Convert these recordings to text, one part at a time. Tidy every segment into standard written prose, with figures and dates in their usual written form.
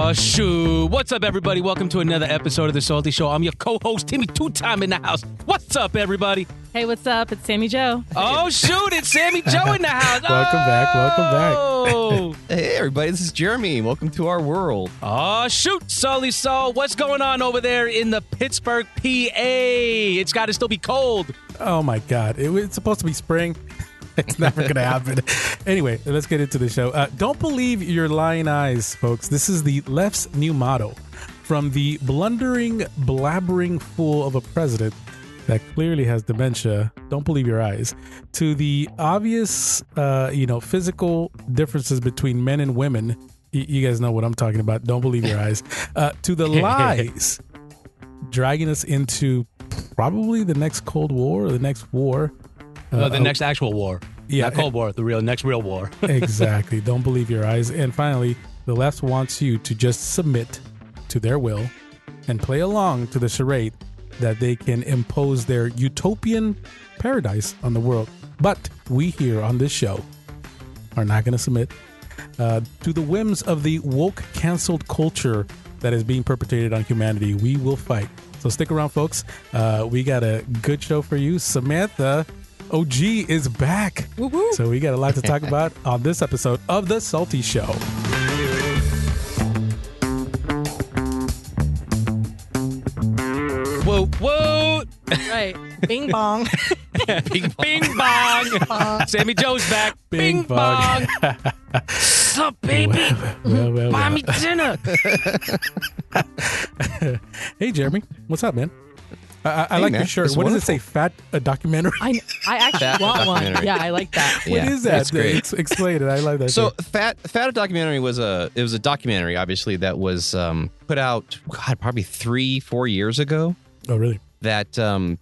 Oh, shoot. What's up, everybody? Welcome to another episode of The Salty Show. I'm your co-host, Timmy Two-Time in the house. What's up, everybody? Hey, what's up? It's Sammy Joe. Oh, shoot. It's Sammy Joe in the house. Welcome back. Oh. Hey, everybody. This is Jeremy. Welcome to our world. Oh, shoot, Sully Soul. What's going on over there in the Pittsburgh, PA? It's got to still be cold. Oh, my God. It's supposed to be spring. It's never going to happen. Anyway, let's get into the show. Don't believe your lying eyes, folks. This is the left's new motto. From the blundering, blabbering fool of a president that clearly has dementia, don't believe your eyes, to the obvious, physical differences between men and women. You guys know what I'm talking about. Don't believe your eyes. To the lies dragging us into probably the next Cold War or the next war. The next actual war. Yeah. Not Cold War, the next real war. Exactly. Don't believe your eyes. And finally, the left wants you to just submit to their will and play along to the charade that they can impose their utopian paradise on the world. But we here on this show are not going to submit to the whims of the woke canceled culture that is being perpetrated on humanity. We will fight. So stick around, folks. We got a good show for you. Samantha OG is back. Woo-hoo. So we got a lot to talk about on this episode of The Salty Show. Whoa, whoa. Right. Bing bong. Bing bong. Sammy Joe's back. Bing, bong. What's up, baby? Well. Buy me dinner. Hey, Jeremy. What's up, man? I Hey, like man. your shirt. It's What wonderful. does it say? Fat documentary? I actually That want one. documentary. Yeah, I like that. What Yeah, is that? that's great. Explain it. I like that. So, thing. Fat documentary was a documentary, obviously, that was put out, probably 3-4 years ago. Oh, really? That,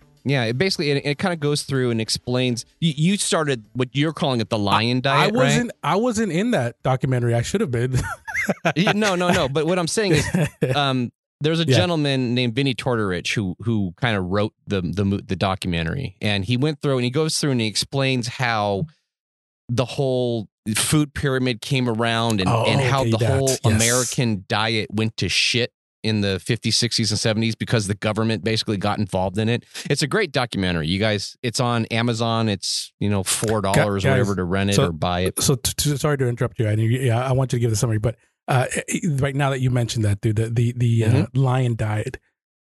it kind of goes through and explains. You started what you're calling it the lion diet, right? I wasn't in that documentary. I should have been. No. But what I'm saying is, there's a gentleman named Vinnie Tortorich who kind of wrote the documentary, and he went through and he goes through and he explains how the whole food pyramid came around and how the whole American diet went to shit in the 50s, 60s, and 70s because the government basically got involved in it. It's a great documentary. You guys, it's on Amazon. It's, $4 or whatever to rent it or buy it. So sorry to interrupt you. I want you to give the summary, but right now that you mentioned that, dude, the lion diet.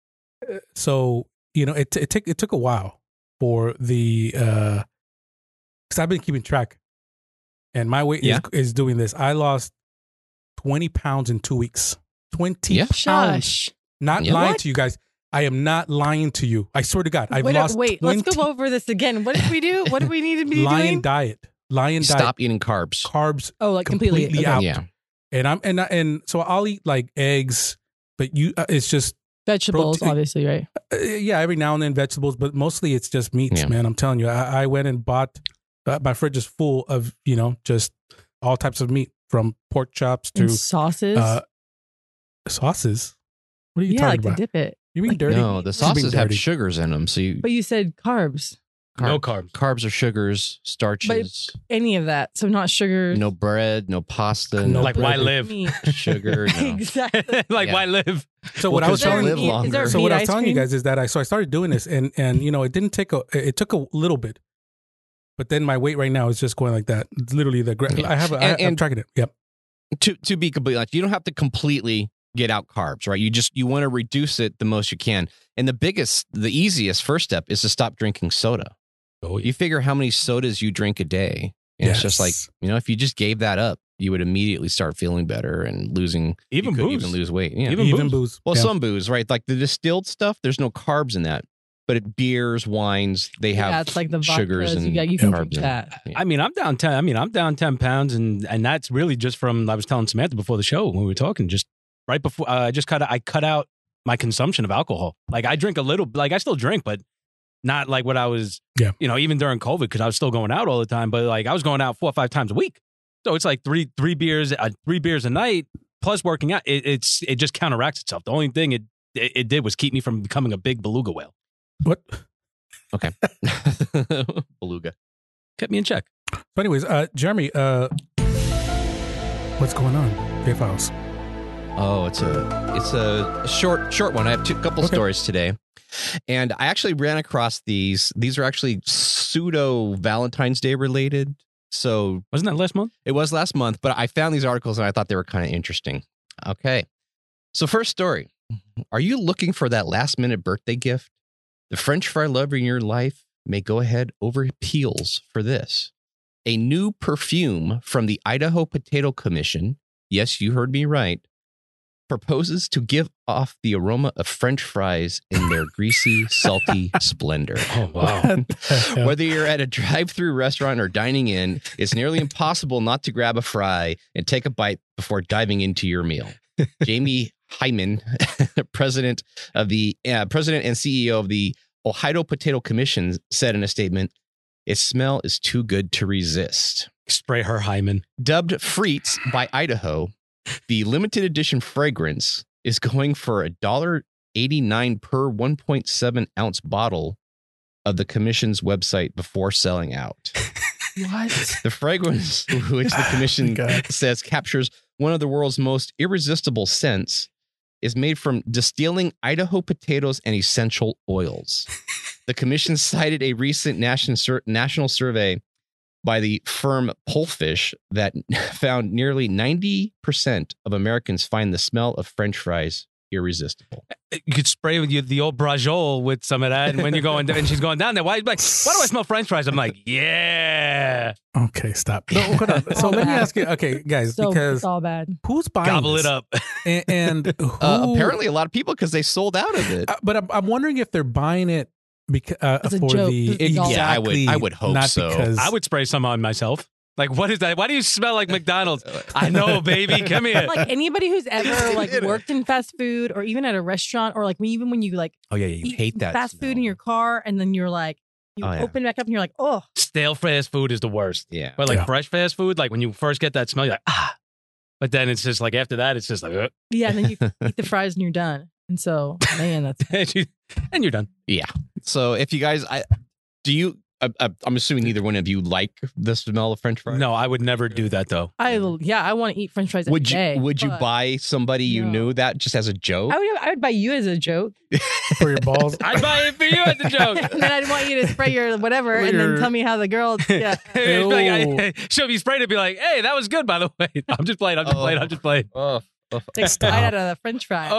So it took a while for the because I've been keeping track, and my weight is doing this. I lost 20 pounds in 2 weeks. 20 pounds. Shush. Not lying to you guys. I am not lying to you. I swear to God, I've lost. Wait, 20 let's go over this again. What did we do? What do we need to be lion doing? diet. Lion diet. Stop eating carbs. Carbs. Oh, like completely okay. out. Yeah. And so I'll eat like eggs, but it's just Vegetables, protein. obviously, right? Every now and then vegetables, but mostly it's just meats, man. I'm telling you, I went and bought. My fridge is full of just all types of meat, from pork chops to And sauces. Sauces. What are you yeah, talking like about? to dip it. You mean like- dirty? No, the What you mean sauces have dirty? sugars in them. So But you said carbs. No carbs. Carbs are sugars, starches. Any of that. So not sugar. No bread, no pasta, No no Like, why bread. live? Meat. sugar. No. Exactly. Like, Yeah. why live? So Well, what I was 'cause telling live you, longer. Is there so meat what I was ice telling you cream? guys is that I started doing this, and it didn't take it took a little bit, but then my weight right now is just going like that. It's literally Yeah. I have I'm And- tracking it. Yep. To be completely honest, you don't have to completely get out carbs, right? You want to reduce it the most you can. And the easiest first step is to stop drinking soda. Oh, You figure how many sodas you drink a day. And it's just like, Yes. if you just gave that up, you would immediately start feeling better and losing. Even you could booze. even lose weight. Yeah. Even booze. Well, Yeah. some booze, right? Like the distilled stuff, there's no carbs in that. But beers, wines, they have Yeah, it's like the sugars vodkas. and You can carbs drink in it. that. Yeah. I'm down 10 pounds, and that's really just from, I was telling Samantha before the show when we were talking, just right before I cut out my consumption of alcohol. Like I drink a little, like I still drink, but not like what I was, even during COVID, because I was still going out all the time. But like I was going out 4 or 5 times a week, so it's like three beers a night plus working out. It just counteracts itself. The only thing it did was keep me from becoming a big beluga whale. What? Okay. Beluga. Kept me in check. So anyways, Jeremy, what's going on? K-Files. Oh, it's a short one. I have a couple stories today. And I actually ran across these. These are actually pseudo Valentine's Day related. So Wasn't that last month? it was last month, but I found these articles and I thought they were kind of interesting. Okay. So first story. Are you looking for that last minute birthday gift? The French fry lover in your life may go ahead over peels for this. A new perfume from the Idaho Potato Commission, yes, you heard me right, proposes to give off the aroma of French fries in their greasy, salty splendor. Oh, wow. What the hell? Whether you're at a drive-through restaurant or dining in, it's nearly impossible not to grab a fry and take a bite before diving into your meal. Jamie Hyman, president and CEO of the Ohio Potato Commission, said in a statement, "Its smell is too good to resist." Spray her hymen. Dubbed Frites by Idaho, the limited edition fragrance is going for $1.89 per 1.7 ounce bottle of the commission's website before selling out. What? The fragrance, which the commission says captures one of the world's most irresistible scents, is made from distilling Idaho potatoes and essential oils. The commission cited a recent national survey by the firm Polefish that found nearly 90% of Americans find the smell of French fries irresistible. You could spray with the old brajol with some of that, and when you're going and she's going down there, why do I smell French fries? I'm like, yeah. Okay, stop. No, hold on. So let me ask you, okay, guys, So because it's all bad. who's buying Gobble this? it up. And who, Apparently, a lot of people because they sold out of it. but I'm wondering if they're buying it because As a for joke. the Yeah, exactly. I would hope not so. Because, I would spray some on myself. Like, what is that? Why do you smell like McDonald's? I know, baby. Come here. Like anybody who's ever like worked in fast food or even at a restaurant or like even when you like Oh yeah, you eat hate that fast smell. food in your car and then you're like you Oh, yeah. open it back up and you're like, oh, Stale fast food is the worst. Yeah. But like Yeah. fresh fast food, like when you first get that smell, you're like, ah. But then it's just like after that, it's just like, yeah, and then you eat the fries and you're done. And so, man, that's and you're done. Yeah. So if you guys, I'm assuming neither one of you like the smell of French fries. No, I would never do that though. I want to eat French fries every Would you? day, Would you but buy somebody you No. knew that just as a joke? I would buy you as a joke, for your balls. I'd buy it for you as a joke. and then I'd want you to spray your whatever, Well, and then your- tell me how the girl. Yeah, She'll be sprayed and be like, hey, that was good, by the way. I'm just playing. Oh. take a bite out of the French fry.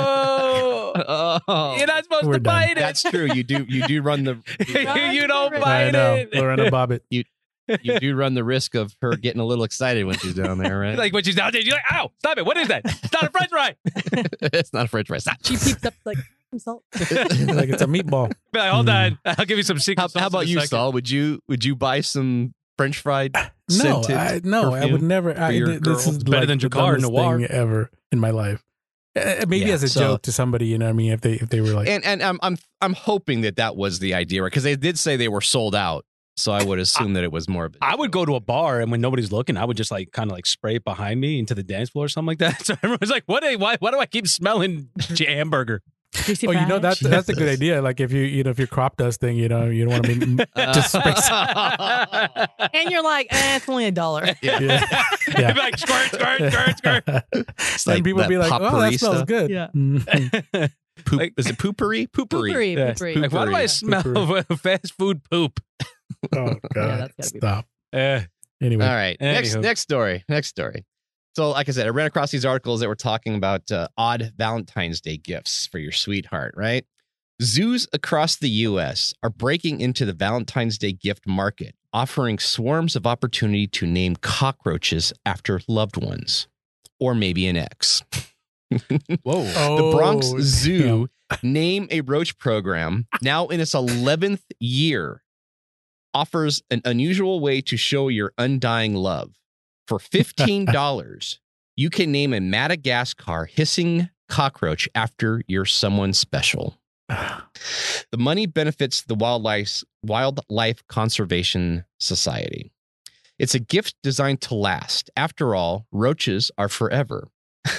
Oh, you're not supposed We're to done. bite it. That's true. You do run the You don't I I bite know. it. Lorena Bobbitt. you do run the risk of her getting a little excited when she's down there, right? Like when she's down there, you're like, ow, stop it. What is that? It's not a French fry. It's not a French fry. Stop. She peeps up like some salt. Like it's a meatball. Be like, hold on. I'll give you some secret How sauce about in a you, second. Saul? Would you buy some French fried No, scented I perfume would never. your girl? This is Better like than the Jacquard dumbest Noir. thing ever in my life. Maybe Yeah, as a so- joke to somebody, you know what I mean? If they were like, And I'm hoping that was the idea, right? Because they did say they were sold out, so I would assume that it was more of a I would go to a bar and when nobody's looking, I would just like kind of like spray it behind me into the dance floor or something like that. So everyone's like, why do I keep smelling hamburger? Greasy oh, you know fries. that's a good idea. Like if if you're crop dusting, you don't want to be just spray. And you're like, it's only $1. Yeah. It'd be like squirt, squirt, squirt, squirt. It's And like people that be like, potpourri "Oh, that smells stuff. good." Yeah. Mhm. Poop, Like- is it poopery? Poopery. Poopery, Yeah. poopery. Like, why do I Poopery. smell Poopery. fast food poop? Oh God! that's gotta be Stop. Eh. Anyway, All right. Anywho. Next story. So, like I said, I ran across these articles that were talking about odd Valentine's Day gifts for your sweetheart, right? Zoos across the U.S. are breaking into the Valentine's Day gift market, offering swarms of opportunity to name cockroaches after loved ones, or maybe an ex. Whoa. The Bronx Oh, Zoo Name a Roach program, now in its 11th year, offers an unusual way to show your undying love. For $15, you can name a Madagascar hissing cockroach after you're someone special. The money benefits the Wildlife Conservation Society. It's a gift designed to last. After all, roaches are forever.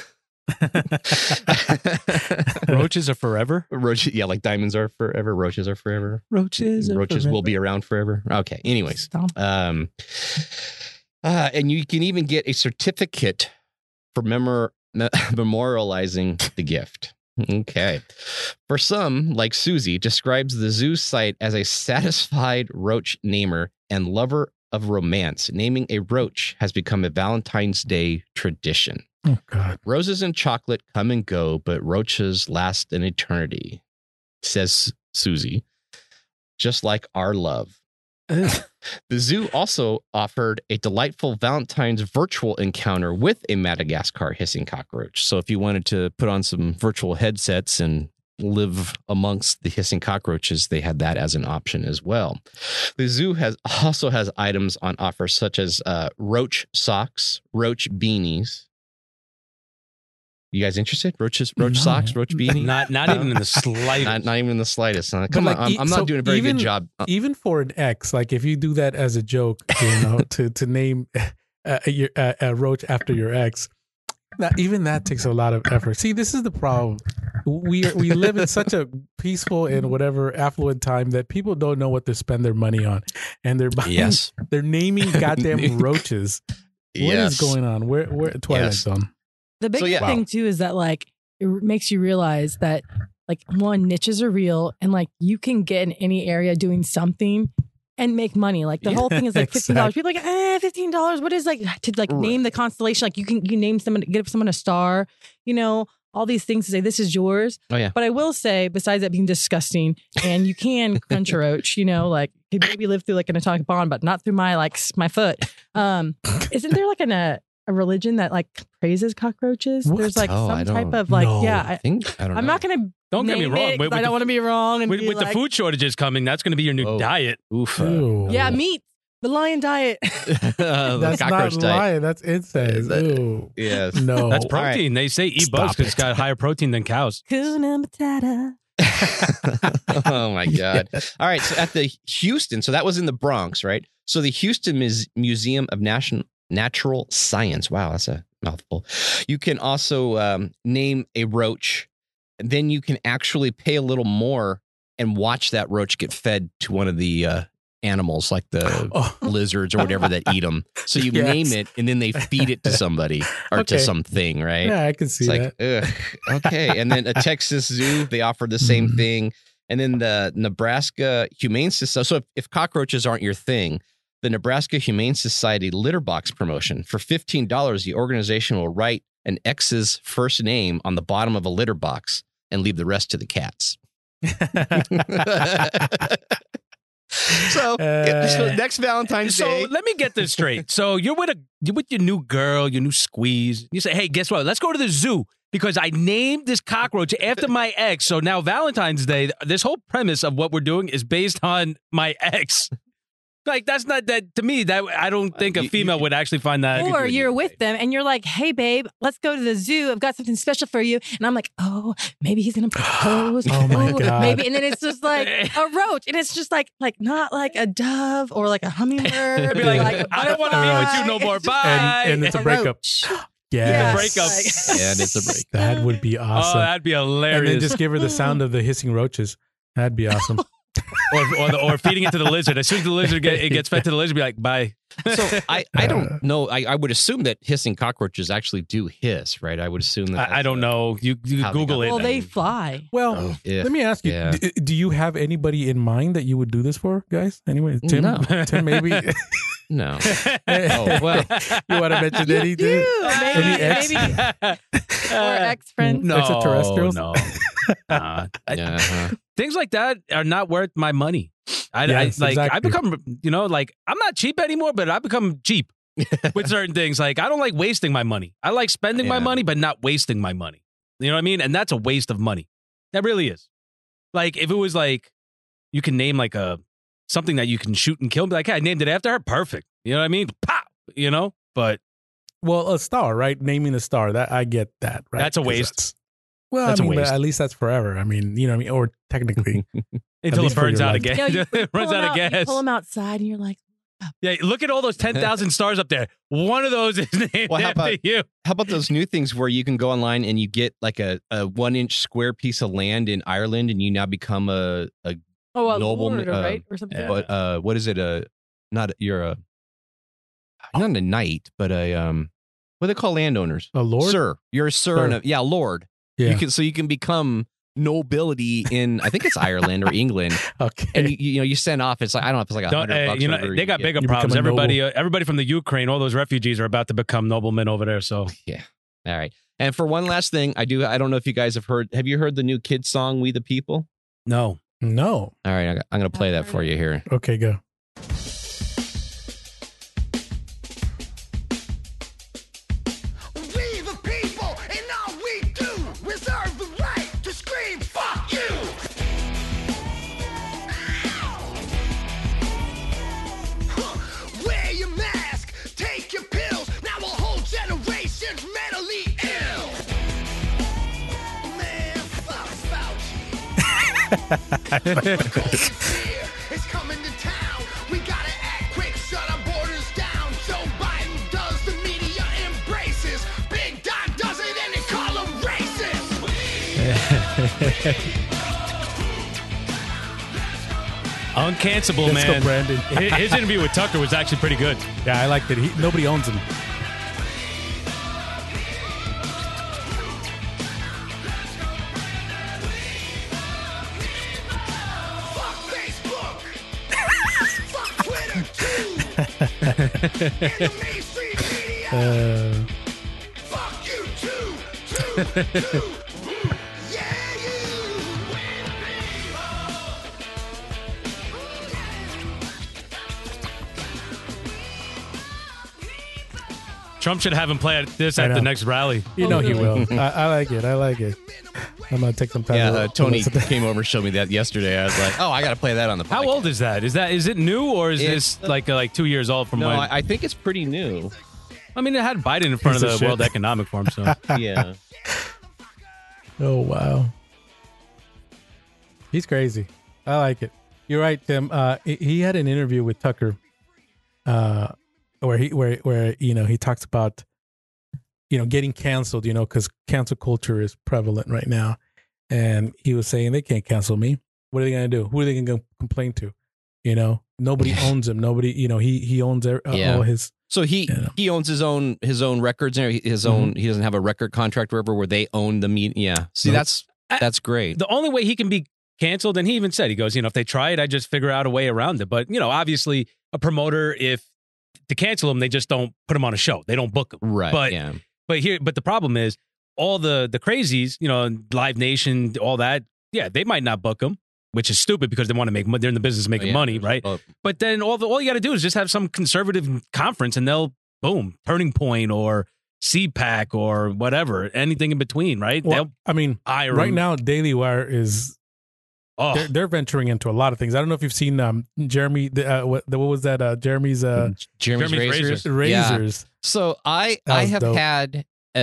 Roaches are forever. Roaches, yeah, like diamonds are forever. Roaches are forever. Roaches Will be around forever. Okay. Anyways, Stop. and you can even get a certificate for memorializing the gift. Okay. For some, like Susie, describes the zoo site as a satisfied roach namer and lover of romance. Naming a roach has become a Valentine's Day tradition. Oh, God. Roses and chocolate come and go, but roaches last an eternity, says Susie, just like our love. The zoo also offered a delightful Valentine's virtual encounter with a Madagascar hissing cockroach. So if you wanted to put on some virtual headsets and live amongst the hissing cockroaches, they had that as an option as well. The zoo also has items on offer such as roach socks, roach beanies. You guys interested? Roach socks, roach beanie? Not even in the slightest. Not even in the slightest. Come on, I'm not doing a very good job. Even for an ex, like if you do that as a joke, to name a roach after your ex, even that takes a lot of effort. See, this is the problem. We live in such a peaceful and whatever affluent time that people don't know what to spend their money on, and they're buying, they're naming goddamn roaches. What is going on? Where Twilight Zone? The big thing too is that like it makes you realize that like one, niches are real and like you can get in any area doing something and make money. Like the whole thing is like $15. People are like, $15. What is like to like name the constellation? Like you name someone, give someone a star, all these things to say this is yours. Oh yeah. But I will say, besides that being disgusting, and you can crunch a roach, like you maybe live through like an atomic bomb, but not through my foot. Isn't there like a religion that like praises cockroaches? What? There's like some type of I don't know. I'm not gonna. Don't get me wrong. I don't want to be wrong. And with the food shortages coming, that's going to be your new diet. Oof. Yeah, meat. The lion diet. That's not lion. That's insane. Ooh. Yes. No. That's protein. They say eat bugs because it's got higher protein than cows. Hakuna Matata. Oh my God. All right. So at the Houston, so that was in the Bronx, right? So the Houston Museum of Natural Science. Wow, that's a mouthful. You can also name a roach, and then you can actually pay a little more and watch that roach get fed to one of the animals like the lizards or whatever that eat them. So you name it, and then they feed it to somebody or to something, right? Yeah, I can see that. Okay. And then a Texas zoo, they offer the same thing. And then the Nebraska Humane Society. So if cockroaches aren't your thing, the Nebraska Humane Society litter box promotion. For $15, the organization will write an ex's first name on the bottom of a litter box and leave the rest to the cats. So next Valentine's Day. So let me get this straight. So you're with your new girl, your new squeeze. You say, hey, guess what? Let's go to the zoo because I named this cockroach after my ex. So now Valentine's Day, this whole premise of what we're doing is based on my ex. Like, that's not that to me, that I don't think a female would actually find that. Or you're with them and you're like, hey, babe, let's go to the zoo. I've got something special for you. And I'm like, oh, maybe he's going to propose. Oh, my God. Maybe. And then it's just like a roach. And it's just like not like a dove or like a hummingbird. Be like, I don't want to be with you no more. Bye. And it's a breakup. Yeah, breakup. And it's a break. That would be awesome. Oh, that'd be hilarious. And then just give her the sound of the hissing roaches. That'd be awesome. or feeding it to the lizard. As soon as the lizard gets fed to the lizard, be like, bye. So I don't know. I would assume that hissing cockroaches actually do hiss, right? I would assume that. I don't know. You Google it. Well, they fly. Well, let me ask you: do you have anybody in mind that you would do this for, guys? Anyway, Tim, No. Tim, maybe. No. Oh, well, you want to mention anything? Any ex? Maybe. Or ex-friends. No, extraterrestrials? No. Things like that are not worth my money. Exactly. I become, I'm not cheap anymore, but I become cheap with certain things. Like, I don't like wasting my money. I like spending my money, but not wasting my money. You know what I mean? And that's a waste of money. That really is. Like, if it was like, you can name like something that you can shoot and kill, and be like, hey, I named it after her. Perfect. You know what I mean? Pop. But. Well, a star, right? Naming a star. That I get that, right? That's a waste. That's a waste. But at least that's forever. I mean, you know what I mean? Or technically. Until it burns out again. Yeah, it runs out of gas. You pull them outside and you're like, yeah, look at all those 10,000 stars up there. One of those is named after you. How about those new things where you can go online and you get like a 1-inch square piece of land in Ireland and you now become a nobleman, right? Or something. But what is it? You're not a knight, but What do they call landowners? A lord? Sir. You're a sir. And yeah, lord. Yeah. You can become nobility in, I think it's Ireland or England. Okay. And you send off, it's like, I don't know if it's like $100. They got bigger You problems. become a noble. Everybody from the Ukraine, all those refugees are about to become noblemen over there. So Yeah. All right. And for one last thing, I don't know if you guys have you heard the new kids song, We the People? no. No. All right. I'm going to play that for you here. Okay, go. We the people, and all we do, reserve the right to scream, fuck you! Wear your mask, take your pills, now a whole generation's mentally ill! Man, fuck Fauci. It's coming to town, we gotta act quick, shut our borders down. Joe Biden does, the media embraces. Big Don does it and they call him racist. Uncancelable, Let's go, man. Brandon. His interview with Tucker was actually pretty good. Yeah, I liked it. Nobody owns him. Fuck Facebook. Fuck Twitter too. And the mainstream media. Fuck you too. Yeah, you. Trump should have him play this I at the know. next rally. You know he will. I like it. I like it. I'm gonna take some time. Yeah, to Tony listen to that. came over and showed me that yesterday. I was like, oh, I got to play that on the podcast. How old is that? Is it new or is It's- this like 2 years old from No, when? I think it's pretty new. I mean, it had Biden in front Piece of of the World shit. Economic Forum. So Yeah. Oh wow, he's crazy. I like it. You're right, Tim. He had an interview with Tucker, where he talks about getting canceled, because cancel culture is prevalent right now, and he was saying they can't cancel me. What are they gonna do? Who are they gonna complain to? Nobody owns him. Nobody, he owns all his. So he owns his own records and his own. He doesn't have a record contract where they own the media. Yeah. See, Nope. that's great. the only way he can be canceled, and he even said, he goes, if they try it, I just figure out a way around it. But obviously, a promoter, if to cancel him, they just don't put him on a show. They don't book him. Right. But yeah. but the problem is all the crazies, Live Nation, all that. Yeah, they might not book him, which is stupid because they want to make money. They're in the business of making money, right? But then all you got to do is just have some conservative conference, and they'll Turning Point or CPAC or whatever, anything in between, right? Well, I mean, hire right him. now, Daily Wire is. Oh, They're venturing into a lot of things. I don't know if you've seen Jeremy. What was that? Jeremy's Jeremy's Razors. razors. So I That was have dope. had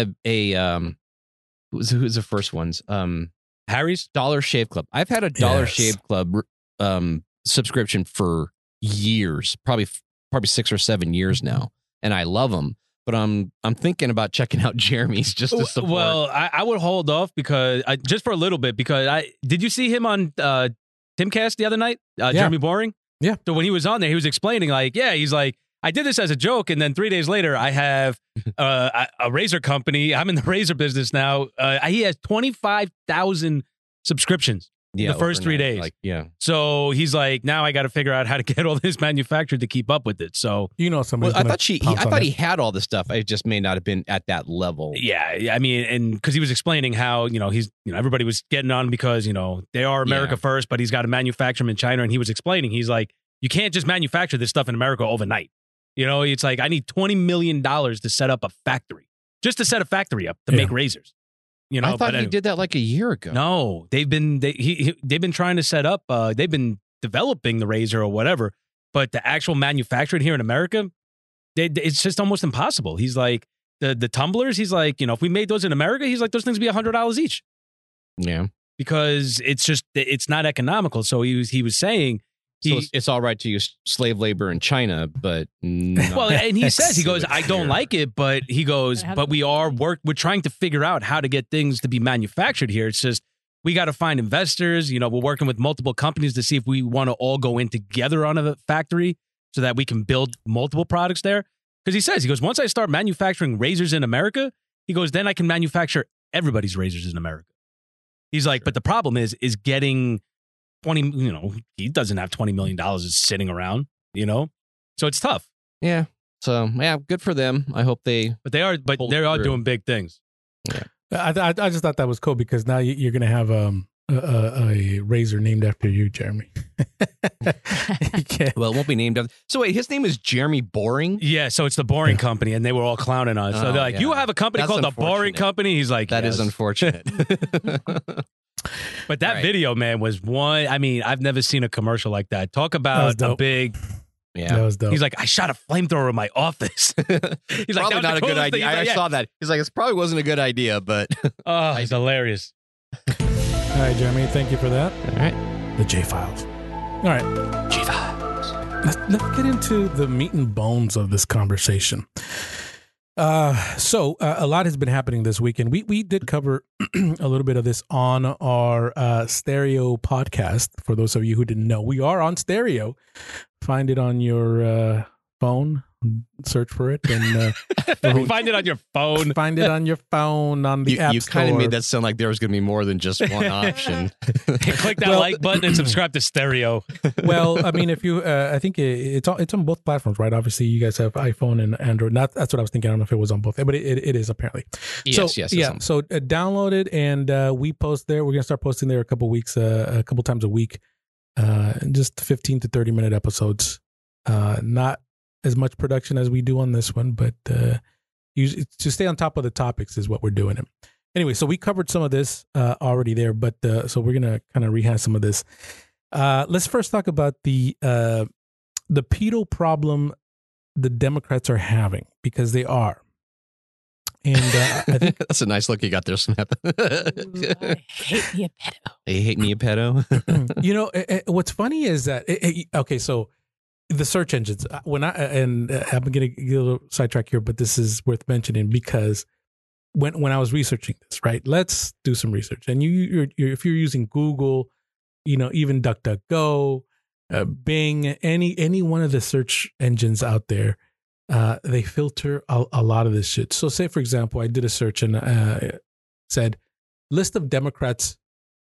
a who's the first ones? Harry's. Dollar Shave Club. I've had a Dollar Yes. Shave Club subscription for years, probably 6 or 7 years now, and I love them. But I'm thinking about checking out Jeremy's just to support. Well, I would hold off because just for a little bit, because did you see him on Timcast the other night? Jeremy Boring. Yeah. So when he was on there, he was explaining he's like, I did this as a joke, and then 3 days later, I have a razor company. I'm in the razor business now. He has 25,000 subscriptions in the first 3 days. So he's like, now I got to figure out how to get all this manufactured to keep up with it. So somebody. Well, I thought he had all the stuff. It just may not have been at that level. yeah, I mean, and because he was explaining how he's everybody was getting on because they are America first, but he's got to manufacture them in China, and he was explaining he's like, you can't just manufacture this stuff in America overnight. It's like I need $20 million to set up a factory, just to set a factory up to make razors. I thought he did that like a year ago. No, they've been trying to set up. They've been developing the razor or whatever, but the actual manufacturing here in America, it's just almost impossible. He's like the tumblers. He's like, if we made those in America, he's like those things would be $100 each. Yeah, because it's not economical. So he was saying. So it's all right to use slave labor in China, but well, and he says, he goes, I don't like it, but he goes, but we're trying to figure out how to get things to be manufactured here. It's just we got to find investors. We're working with multiple companies to see if we want to all go in together on a factory so that we can build multiple products there. Because he goes, once I start manufacturing razors in America, he goes, then I can manufacture everybody's razors in America. He's like, but the problem is getting 20, he doesn't have $20 million sitting around, so it's tough. Yeah. So yeah, good for them. I hope they. But they are doing big things. Yeah. I just thought that was cool because now you're going to have a razor named after you, Jeremy. Well, it won't be named after. So wait, his name is Jeremy Boring? Yeah, so it's the Boring Company, and they were all clowning us. So they're like, you have a company called the Boring Company? He's like, that is unfortunate. But that video, man, was one. I mean, I've never seen a commercial like that. Talk about a big. Yeah, that was dope. He's like, I shot a flamethrower in my office. He's probably not a good idea. I saw that. He's like, it probably wasn't a good idea, but oh, it's hilarious. All right, Jeremy, thank you for that. All right, the J Files. All right, J Files. Let's get into the meat and bones of this conversation. So a lot has been happening this weekend. We did cover a little bit of this on our stereo podcast. For those of you who didn't know, we are on stereo. Find it on your phone. Search for it and find it on your phone. Find it on your phone on the app You store. kind of made that sound like there was going to be more than just one option. Click that like button and subscribe to Stereo. Well, I mean, if you, I think it's on both platforms, right? Obviously, you guys have iPhone and Android. That's what I was thinking. I don't know if it was on both, but it is apparently. Yes, Yeah. So download it and we post there. We're gonna start posting there a couple times a week, just 15 to 30-minute episodes. Not as much production as we do on this one, but to stay on top of the topics is what we're doing. Anyway, so we covered some of this already there, but so we're gonna kind of rehash some of this. Let's first talk about the pedo problem the Democrats are having, because they are. And I think that's a nice look you got there, Snap. I hate me a pedo. You hate me a pedo? What's funny is that okay, so the search engines. I'm going to get a little sidetrack here, but this is worth mentioning because when I was researching this, right? Let's do some research. And you're if you're using Google, even DuckDuckGo, Bing, any one of the search engines out there, they filter a lot of this shit. So say, for example, I did a search and said list of Democrats,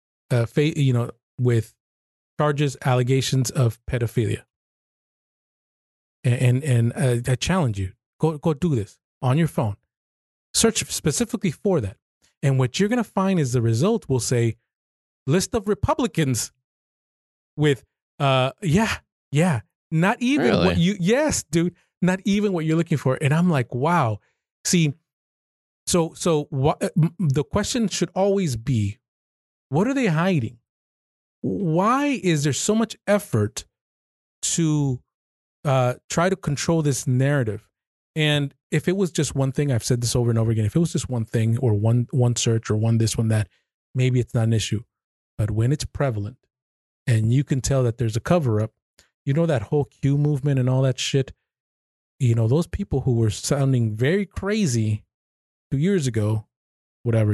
with charges, allegations of pedophilia. And I challenge you, go do this on your phone. Search specifically for that. And what you're going to find is the result will say list of Republicans with, not even what yes, dude, not even what you're looking for. And I'm like, wow. See, so what the question should always be, what are they hiding? Why is there so much effort to try to control this narrative? And if it was just one thing, I've said this over and over again, if it was just one thing or one search or one this, one that, maybe it's not an issue. But when it's prevalent and you can tell that there's a cover up, that whole Q movement and all that shit, those people who were sounding very crazy 2 years ago, whatever,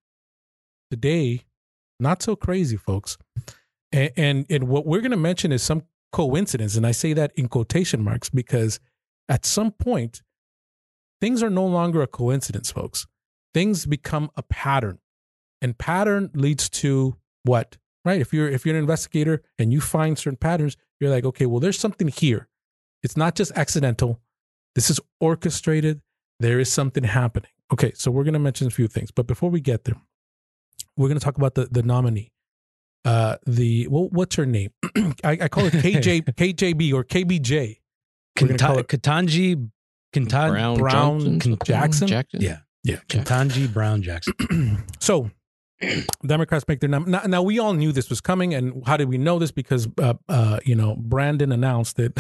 today, not so crazy, folks. And what we're going to mention is some coincidence. And I say that in quotation marks because at some point, things are no longer a coincidence, folks. Things become a pattern, and pattern leads to what, right? If you're an investigator and you find certain patterns, you're like, okay, well, there's something here. It's not just accidental. This is orchestrated. There is something happening. Okay, so we're going to mention a few things, but before we get there, we're going to talk about the nominee. What's her name? I call it KJB or KBJ. Ketanji Brown Jackson. Yeah. Ketanji Brown Jackson. So Democrats make their now we all knew this was coming, and how did we know this? Because Brandon announced it.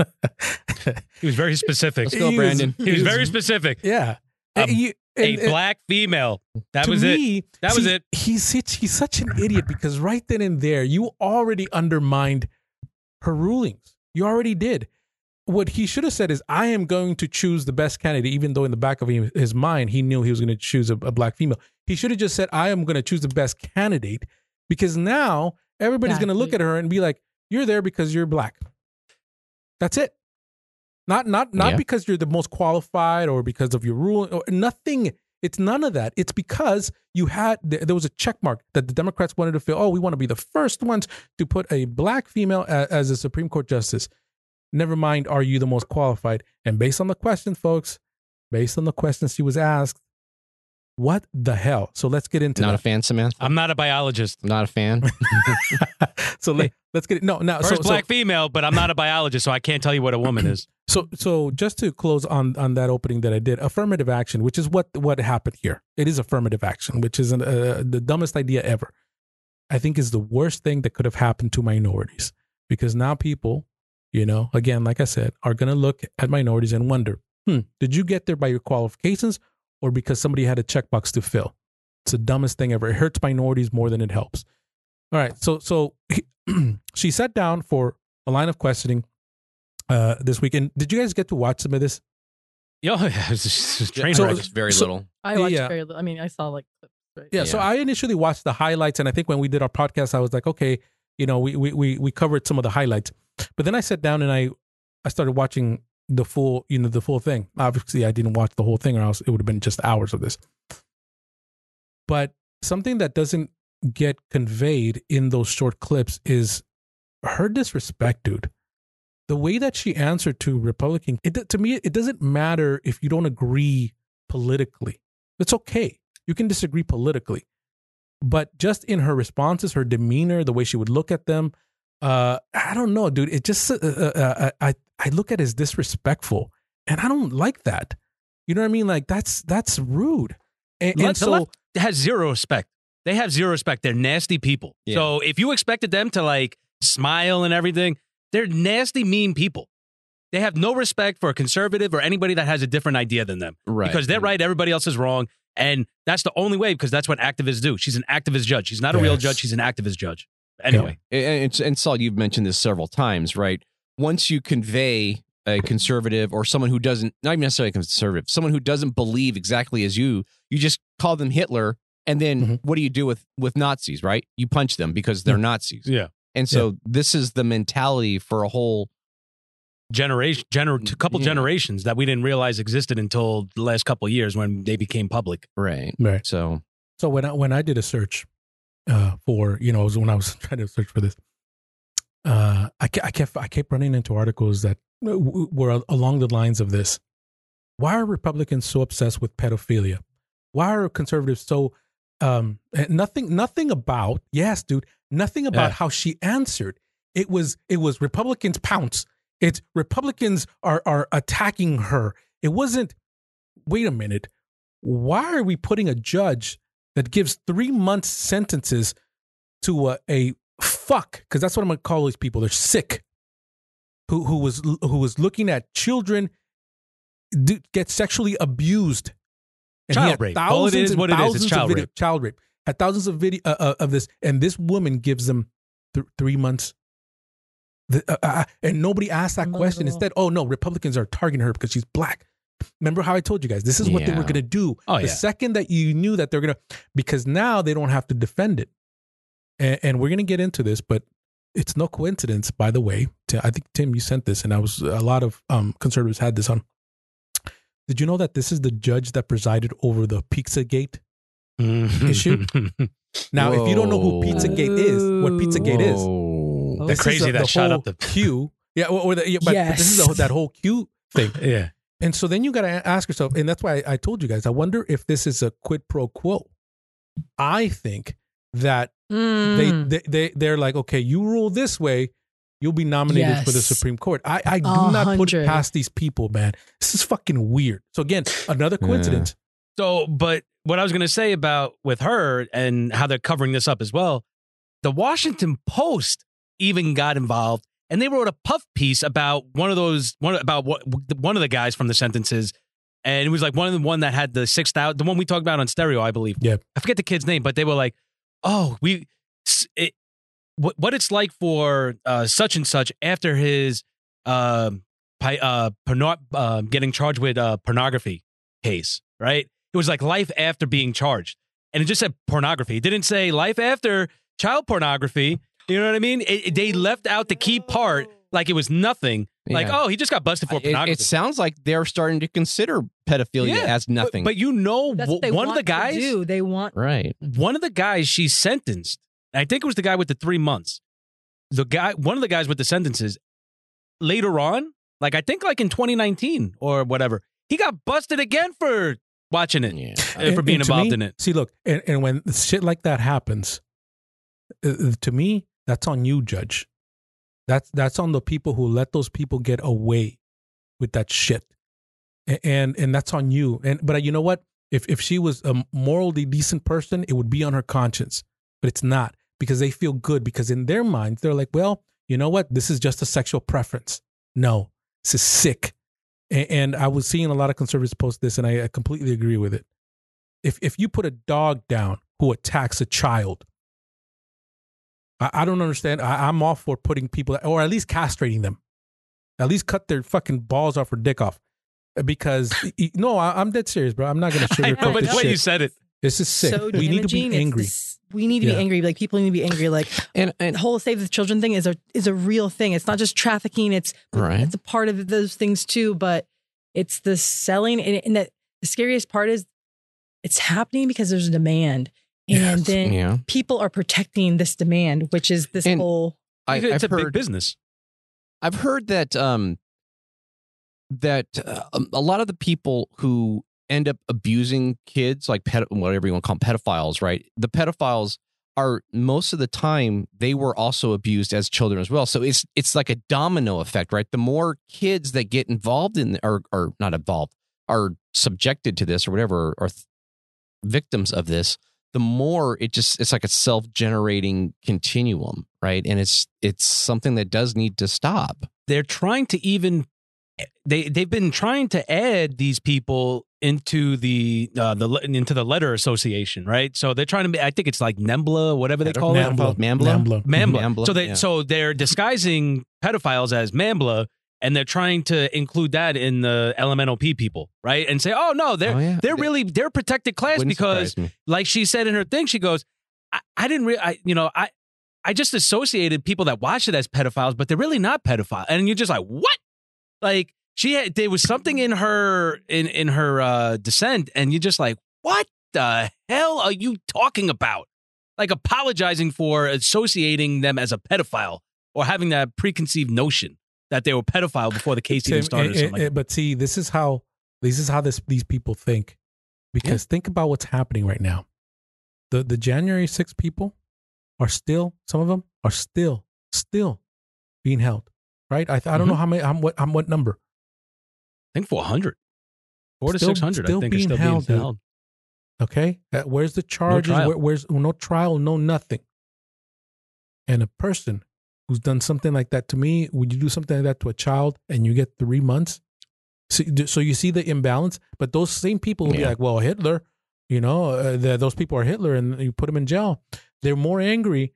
He was very specific. Let's go, Brandon. He was very specific. Yeah. A black female. That was it. That was it. He's such an idiot because right then and there, you already undermined her rulings. You already did. What he should have said is, I am going to choose the best candidate, even though in the back of his mind, he knew he was going to choose a black female. He should have just said, I am going to choose the best candidate, because now everybody's going to look at her and be like, you're there because you're black. That's it. Not Yeah. because you're the most qualified or because of your rule or nothing. It's none of that. It's because there was a check mark that the Democrats wanted to feel, oh, we want to be the first ones to put a black female as a Supreme Court justice. Never mind, are you the most qualified? And based on the question, folks, based on the questions she was asked, what the hell? So let's get into Not a that. fan, Samantha? I'm not a biologist. Not a fan? So let's get it. No, First black female, but I'm not a biologist, so I can't tell you what a woman is. So just to close on that opening that I did, affirmative action, which is what happened here. It is affirmative action, which is the dumbest idea ever. I think is the worst thing that could have happened to minorities, because now people, again, like I said, are going to look at minorities and wonder, did you get there by your qualifications or because somebody had a checkbox to fill? It's the dumbest thing ever. It hurts minorities more than it helps. All right. So she sat down for a line of questioning this weekend. Did you guys get to watch some of this? Yo, it's just train So- wreck. Just very so- little. I watched Yeah. very little. I mean, I saw like clips. Right? Yeah. So Yeah. I initially watched the highlights, and I think when we did our podcast, I was like, okay, we covered some of the highlights. But then I sat down and I started watching the full thing. Obviously, I didn't watch the whole thing, or else it would have been just hours of this. But something that doesn't get conveyed in those short clips is her disrespect, dude. The way that she answered to Republican, to me, it doesn't matter if you don't agree politically. It's okay. You can disagree politically. But just in her responses, her demeanor, the way she would look at them, I don't know, dude. It just, I look at it as disrespectful, and I don't like that. You know what I mean? Like that's rude. And The so, left has zero respect. They have zero respect. They're nasty people. Yeah. So if you expected them to like smile and everything, they're nasty, mean people. They have no respect for a conservative or anybody that has a different idea than them. Right. Because they're right, everybody else is wrong. And that's the only way, because that's what activists do. She's an activist judge. She's not a real Yes. judge. She's an activist judge. Anyway. And Saul, you've mentioned this several times, right? Once you convey a conservative or someone who doesn't, not even necessarily a conservative, someone who doesn't believe exactly as you just call them Hitler. And then what do you do with Nazis, right? You punch them because they're Nazis. Yeah. And so this is the mentality for a whole couple Yeah. generations that we didn't realize existed until the last couple of years when they became public. right. right. So So when I did a search for, when I was trying to search for this, I kept running into articles that were along the lines of this. Why are Republicans so obsessed with pedophilia? Why are conservatives so nothing about, yes, dude, nothing about how she answered. It was Republicans pounce. It's Republicans are attacking her. It wasn't, wait a minute, why are we putting a judge that gives 3 months sentences to a fuck, because that's what I'm gonna call these people. They're sick. Who was looking at children get sexually abused. And he Child had rape. All it thousands is, and what it is, thousands it's of child video- rape. Child rape. Had thousands of video of this, and this woman gives them 3 months. And nobody asked that question. Unbelievable. Instead, oh no, Republicans are targeting her because she's black. Remember how I told you guys this is what they were Yeah. going to do. Oh, The yeah. second that you knew that they're going to, because now they don't have to defend it. And we're going to get into this, but it's no coincidence, by the way. I think, Tim, you sent this, and a lot of conservatives had this on. Did you know that this is the judge that presided over the Pizzagate issue? Now, if you don't know who Whoa. Pizzagate is, what Pizzagate is, Whoa. That's crazy that shot whole up the- queue. Yeah, but this is Yes. that whole queue thing. Yeah. And so then you got to ask yourself, and that's why I told you guys, I wonder if this is a quid pro quo. I think that they're like, okay, you rule this way, you'll be nominated for the Yes. Supreme Court. I do not put it 100. past these people, man. This is fucking weird. So again, another coincidence. So, but what I was going to say about with her and how they're covering this up as well, the Washington Post even got involved, and they wrote a puff piece about one of the guys from the sentences, and it was like one that had the 6,000, the one we talked about on Stereo, I believe. Yeah. I forget the kid's name, but they were like, oh, what it's like for such and such after his getting charged with a pornography case, right? It was like life after being charged. And it just said pornography. It didn't say life after child pornography. You know what I mean? They left out the key part, like it was nothing. Like, Yeah. oh, he just got busted for It, pornography. it sounds like they're starting to consider pedophilia as nothing. But you know, That's what they one of want the guys, to do. They want right. one of the guys she sentenced, I think it was the guy with the 3 months. One of the guys with the sentences, later on, like I think like in 2019 or whatever, he got busted again for watching it, Yeah. for being to involved me, in it. See, look, and when shit like that happens, to me, that's on you, Judge. That's on the people who let those people get away with that shit, and that's on you. But you know what? If she was a morally decent person, it would be on her conscience. But it's not, because they feel good, because in their minds they're like, well, you know what? This is just a sexual preference. No, this is sick. And I was seeing a lot of conservatives post this, and I completely agree with it. If you put a dog down who attacks a child, I don't understand. I'm all for putting people, or at least castrating them. At least cut their fucking balls off or dick off. Because, no, I'm dead serious, bro. I'm not going to I know, sugarcoat but this the way shit. you said it, This is sick. so We need to damaging. be angry. We need to be angry. Like people need to be angry. Like And the whole Save the Children thing is a real thing. It's not just trafficking. It's Right. a part of those things too. But it's the selling, and the scariest part is it's happening because there's a demand, and Yes. then yeah. people are protecting this demand, which is this And- whole. it's I've a big heard business. I've heard that a lot of the people who end up abusing kids, like whatever you want to call them, pedophiles, right? The pedophiles are most of the time they were also abused as children as well. So it's like a domino effect, right? The more kids that get involved in or not involved, are subjected to this or whatever, or victims of this, the more it's like a self-generating continuum, right? And it's something that does need to stop. They're trying to even they've been trying to add these people into the letter association, right? So they're trying to. I think it's like NEMBLA, whatever they call it. NAMBLA. So they're disguising pedophiles as MAMBLA, and they're trying to include that in the LMNOP people, right? And say, oh no, they're protected class Wouldn't because, surprise me. like she said in her thing, she goes, I just associated people that watch it as pedophiles, but they're really not pedophiles, and you're just like, what? Like there was something in her in her dissent, and you're just like, what the hell are you talking about? Like apologizing for associating them as a pedophile or having that preconceived notion that they were pedophile before the case even started. Or something like that. But see, this is how these people think. Because think about what's happening right now. The January 6th people are still, some of them are still being held. Right? I don't know how many, what number. I think 400. 400 to Still- 600, still I think, being are still held, being dude. held. Okay? Where's the charges? trial. Where's no trial, no nothing. And a person who's done something like that to me, would you do something like that to a child and you get 3 months? So you see the imbalance? But those same people will be like, well, Hitler, those people are Hitler, and you put them in jail. They're more angry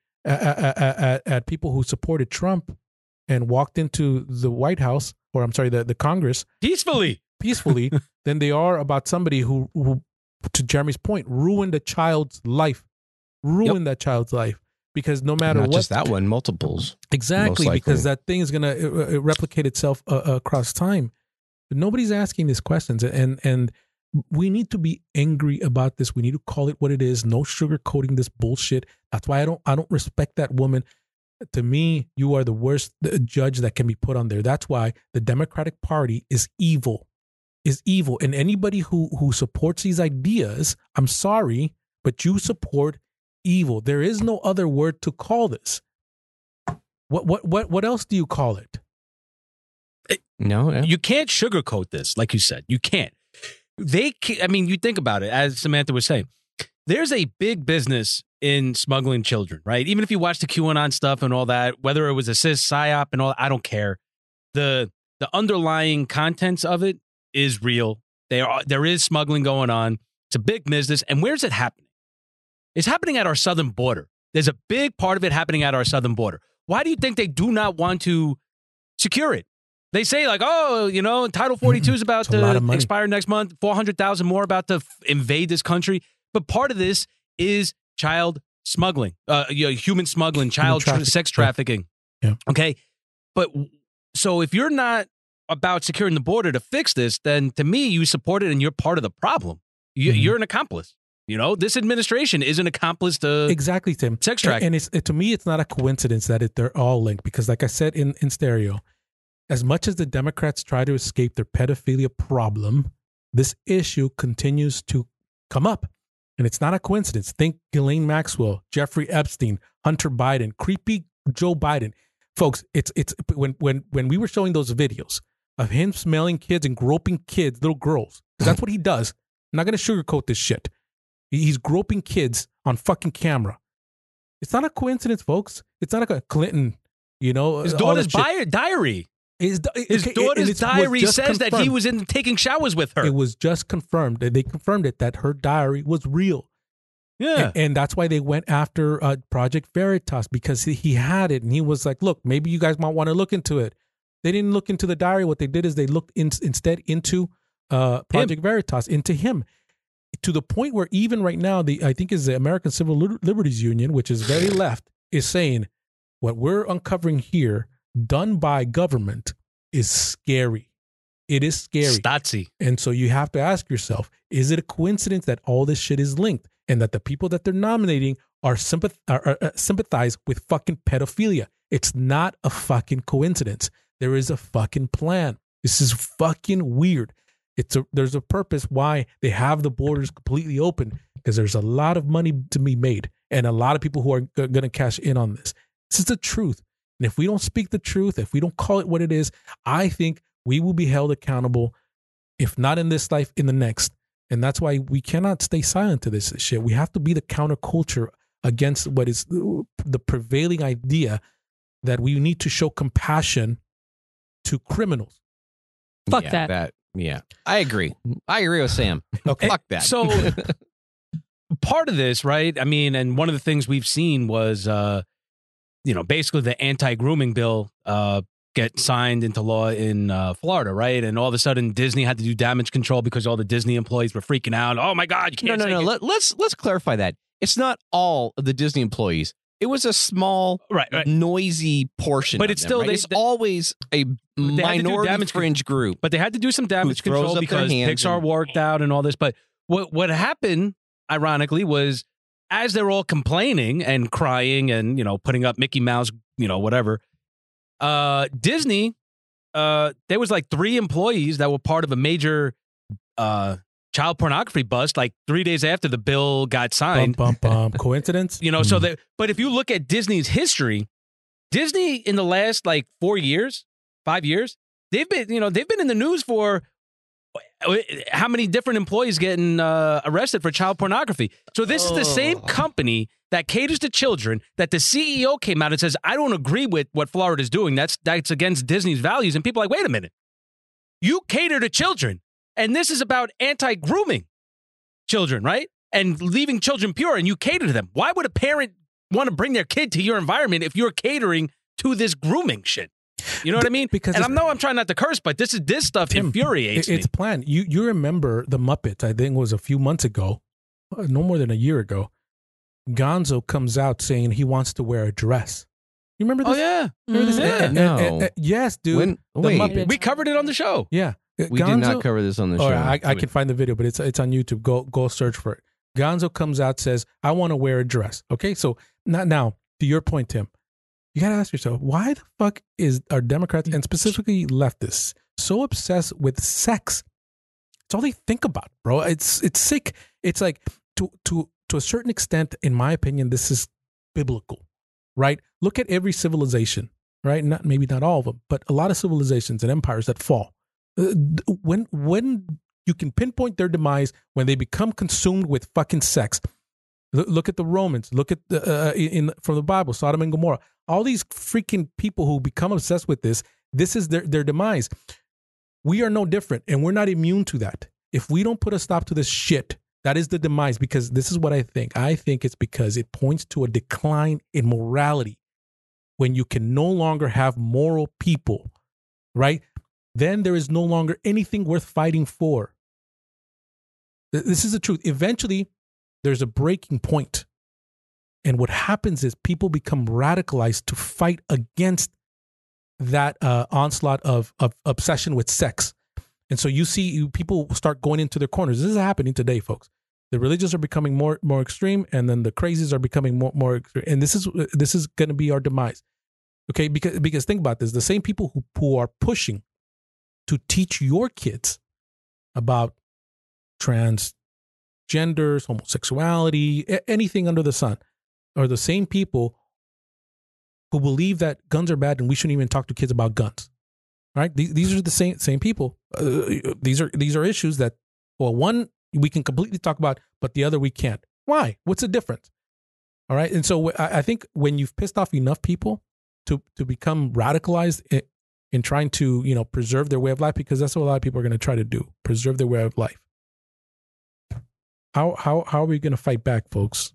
at people who supported Trump and walked into the White House, or I'm sorry, the Congress Peacefully. than they are about somebody who, to Jeremy's point, ruined a child's life. That child's life. Because no matter Not what. just that one, multiples. Exactly, most likely. because that thing is going to replicate itself across time. But nobody's asking these questions. And we need to be angry about this. We need to call it what it is. No sugarcoating this bullshit. That's why I don't respect that woman. To me, you are the worst judge that can be put on there. That's why the Democratic Party is evil. And anybody who supports these ideas, I'm sorry, but you support evil. There is no other word to call this. What else do you call it? No, You can't sugarcoat this, like you said. You can't. You think about it, as Samantha was saying. There's a big business in smuggling children, right? Even if you watch the QAnon stuff and all that, whether it was a psyop and all, I don't care. The underlying contents of it is real. There is smuggling going on. It's a big business. And where's it happening? It's happening at our southern border. There's a big part of it happening at our southern border. Why do you think they do not want to secure it? They say like, Title 42 is about to expire next month. 400,000 more about to invade this country. But part of this is child smuggling, human smuggling, sex trafficking. Yeah. Okay. But So if you're not about securing the border to fix this, then to me, you support it and you're part of the problem. You're an accomplice. You know, this administration is an accomplice to Exactly, Tim. sex trafficking. And to me, it's not a coincidence that they're all linked because, like I said in stereo, as much as the Democrats try to escape their pedophilia problem, this issue continues to come up. And it's not a coincidence. Think Ghislaine Maxwell, Jeffrey Epstein, Hunter Biden, creepy Joe Biden. Folks, it's when we were showing those videos of him smelling kids and groping kids, little girls, because that's what he does. I'm not going to sugarcoat this shit. He's groping kids on fucking camera. It's not a coincidence, folks. It's not like a Clinton, you know. His all daughter's that shit. diary. His Daughter's diary says that he was taking showers with her. It was just confirmed. They confirmed it that her diary was real. Yeah. And that's why they went after Project Veritas, because he had it and he was like, look, maybe you guys might want to look into it. They didn't look into the diary. What they did is they looked instead into Project Veritas, into him. To the point where even right now, I think is the American Civil Liberties Union, which is very left, is saying what we're uncovering here, done by government, is scary. It is scary. Stasi. And so you have to ask yourself, is it a coincidence that all this shit is linked and that the people that they're nominating are sympathize with fucking pedophilia? It's not a fucking coincidence. There is a fucking plan. This is fucking weird. There's a purpose why they have the borders completely open, because there's a lot of money to be made and a lot of people who are going to cash in on this. This is the truth. And if we don't speak the truth, if we don't call it what it is, I think we will be held accountable, if not in this life, in the next. And that's why we cannot stay silent to this shit. We have to be the counterculture against what is the prevailing idea that we need to show compassion to criminals. Fuck Yeah, that. Yeah, I agree. I agree with Sam. Okay. Fuck that. So part of this, right? I mean, and one of the things we've seen was, basically the anti-grooming bill get signed into law in Florida, right? And all of a sudden, Disney had to do damage control because all the Disney employees were freaking out. Oh my God, you can't say no. it. Let's clarify that. It's not all of the Disney employees. It was a small, Right. noisy portion. But of it's them, still- right? they- it's always a had to do minority damage fringe group. But they had to do some damage Who throws control up their because hands Pixar and- worked out and all this. But what happened, ironically, was as they're all complaining and crying and, putting up Mickey Mouse, whatever, Disney, there was like 3 employees that were part of a major child pornography bust like 3 days after the bill got signed. Coincidence? So that, but if you look at Disney's history, Disney in the last like 5 years, they've been in the news for how many different employees getting arrested for child pornography. So this is the same company that caters to children that the CEO came out and says, I don't agree with what Florida's doing. That's against Disney's values. And people are like, wait a minute, you cater to children. And this is about anti-grooming children, right? And leaving children pure, and you cater to them. Why would a parent want to bring their kid to your environment if you're catering to this grooming shit? You know what I mean? Because I'm trying not to curse, but this stuff infuriates me. It's planned. You remember the Muppets, I think it was a few months ago, no more than a year ago. Gonzo comes out saying he wants to wear a dress. You remember this? Oh, yeah. Remember this? Yeah. No. Yes, dude. Wait. Muppets. We covered it on the show. Yeah. We did not cover this on the show. All right, I can find the video, but it's on YouTube. Go search for it. Gonzo comes out, says, I want to wear a dress. Okay, so now to your point, Tim, you got to ask yourself, why the fuck are Democrats, and specifically leftists, so obsessed with sex? It's all they think about, bro. It's sick. It's like, to a certain extent, in my opinion, this is biblical, right? Look at every civilization, right? Maybe not all of them, but a lot of civilizations and empires that fall. When you can pinpoint their demise, when they become consumed with fucking sex. Look at the Romans. Look at from the Bible, Sodom and Gomorrah. All these freaking people who become obsessed with this. This is their demise. We are no different, and we're not immune to that. If we don't put a stop to this shit, that is the demise. Because this is what I think. I think it's because it points to a decline in morality. When you can no longer have moral people, right? Then there is no longer anything worth fighting for. This is the truth. Eventually, there's a breaking point. And what happens is people become radicalized to fight against that onslaught of obsession with sex. And so you see people start going into their corners. This is happening today, folks. The religious are becoming more extreme, and then the crazies are becoming more extreme. And this is going to be our demise. Okay, because think about this: the same people who are pushing to teach your kids about transgenders, homosexuality, anything under the sun, are the same people who believe that guns are bad and we shouldn't even talk to kids about guns. Right? These are the same people. These are issues that, well, one we can completely talk about, but the other we can't. Why? What's the difference? All right. And so I think when you've pissed off enough people to become radicalized in trying to preserve their way of life, because that's what a lot of people are going to try to do, preserve their way of life. How are we going to fight back, folks?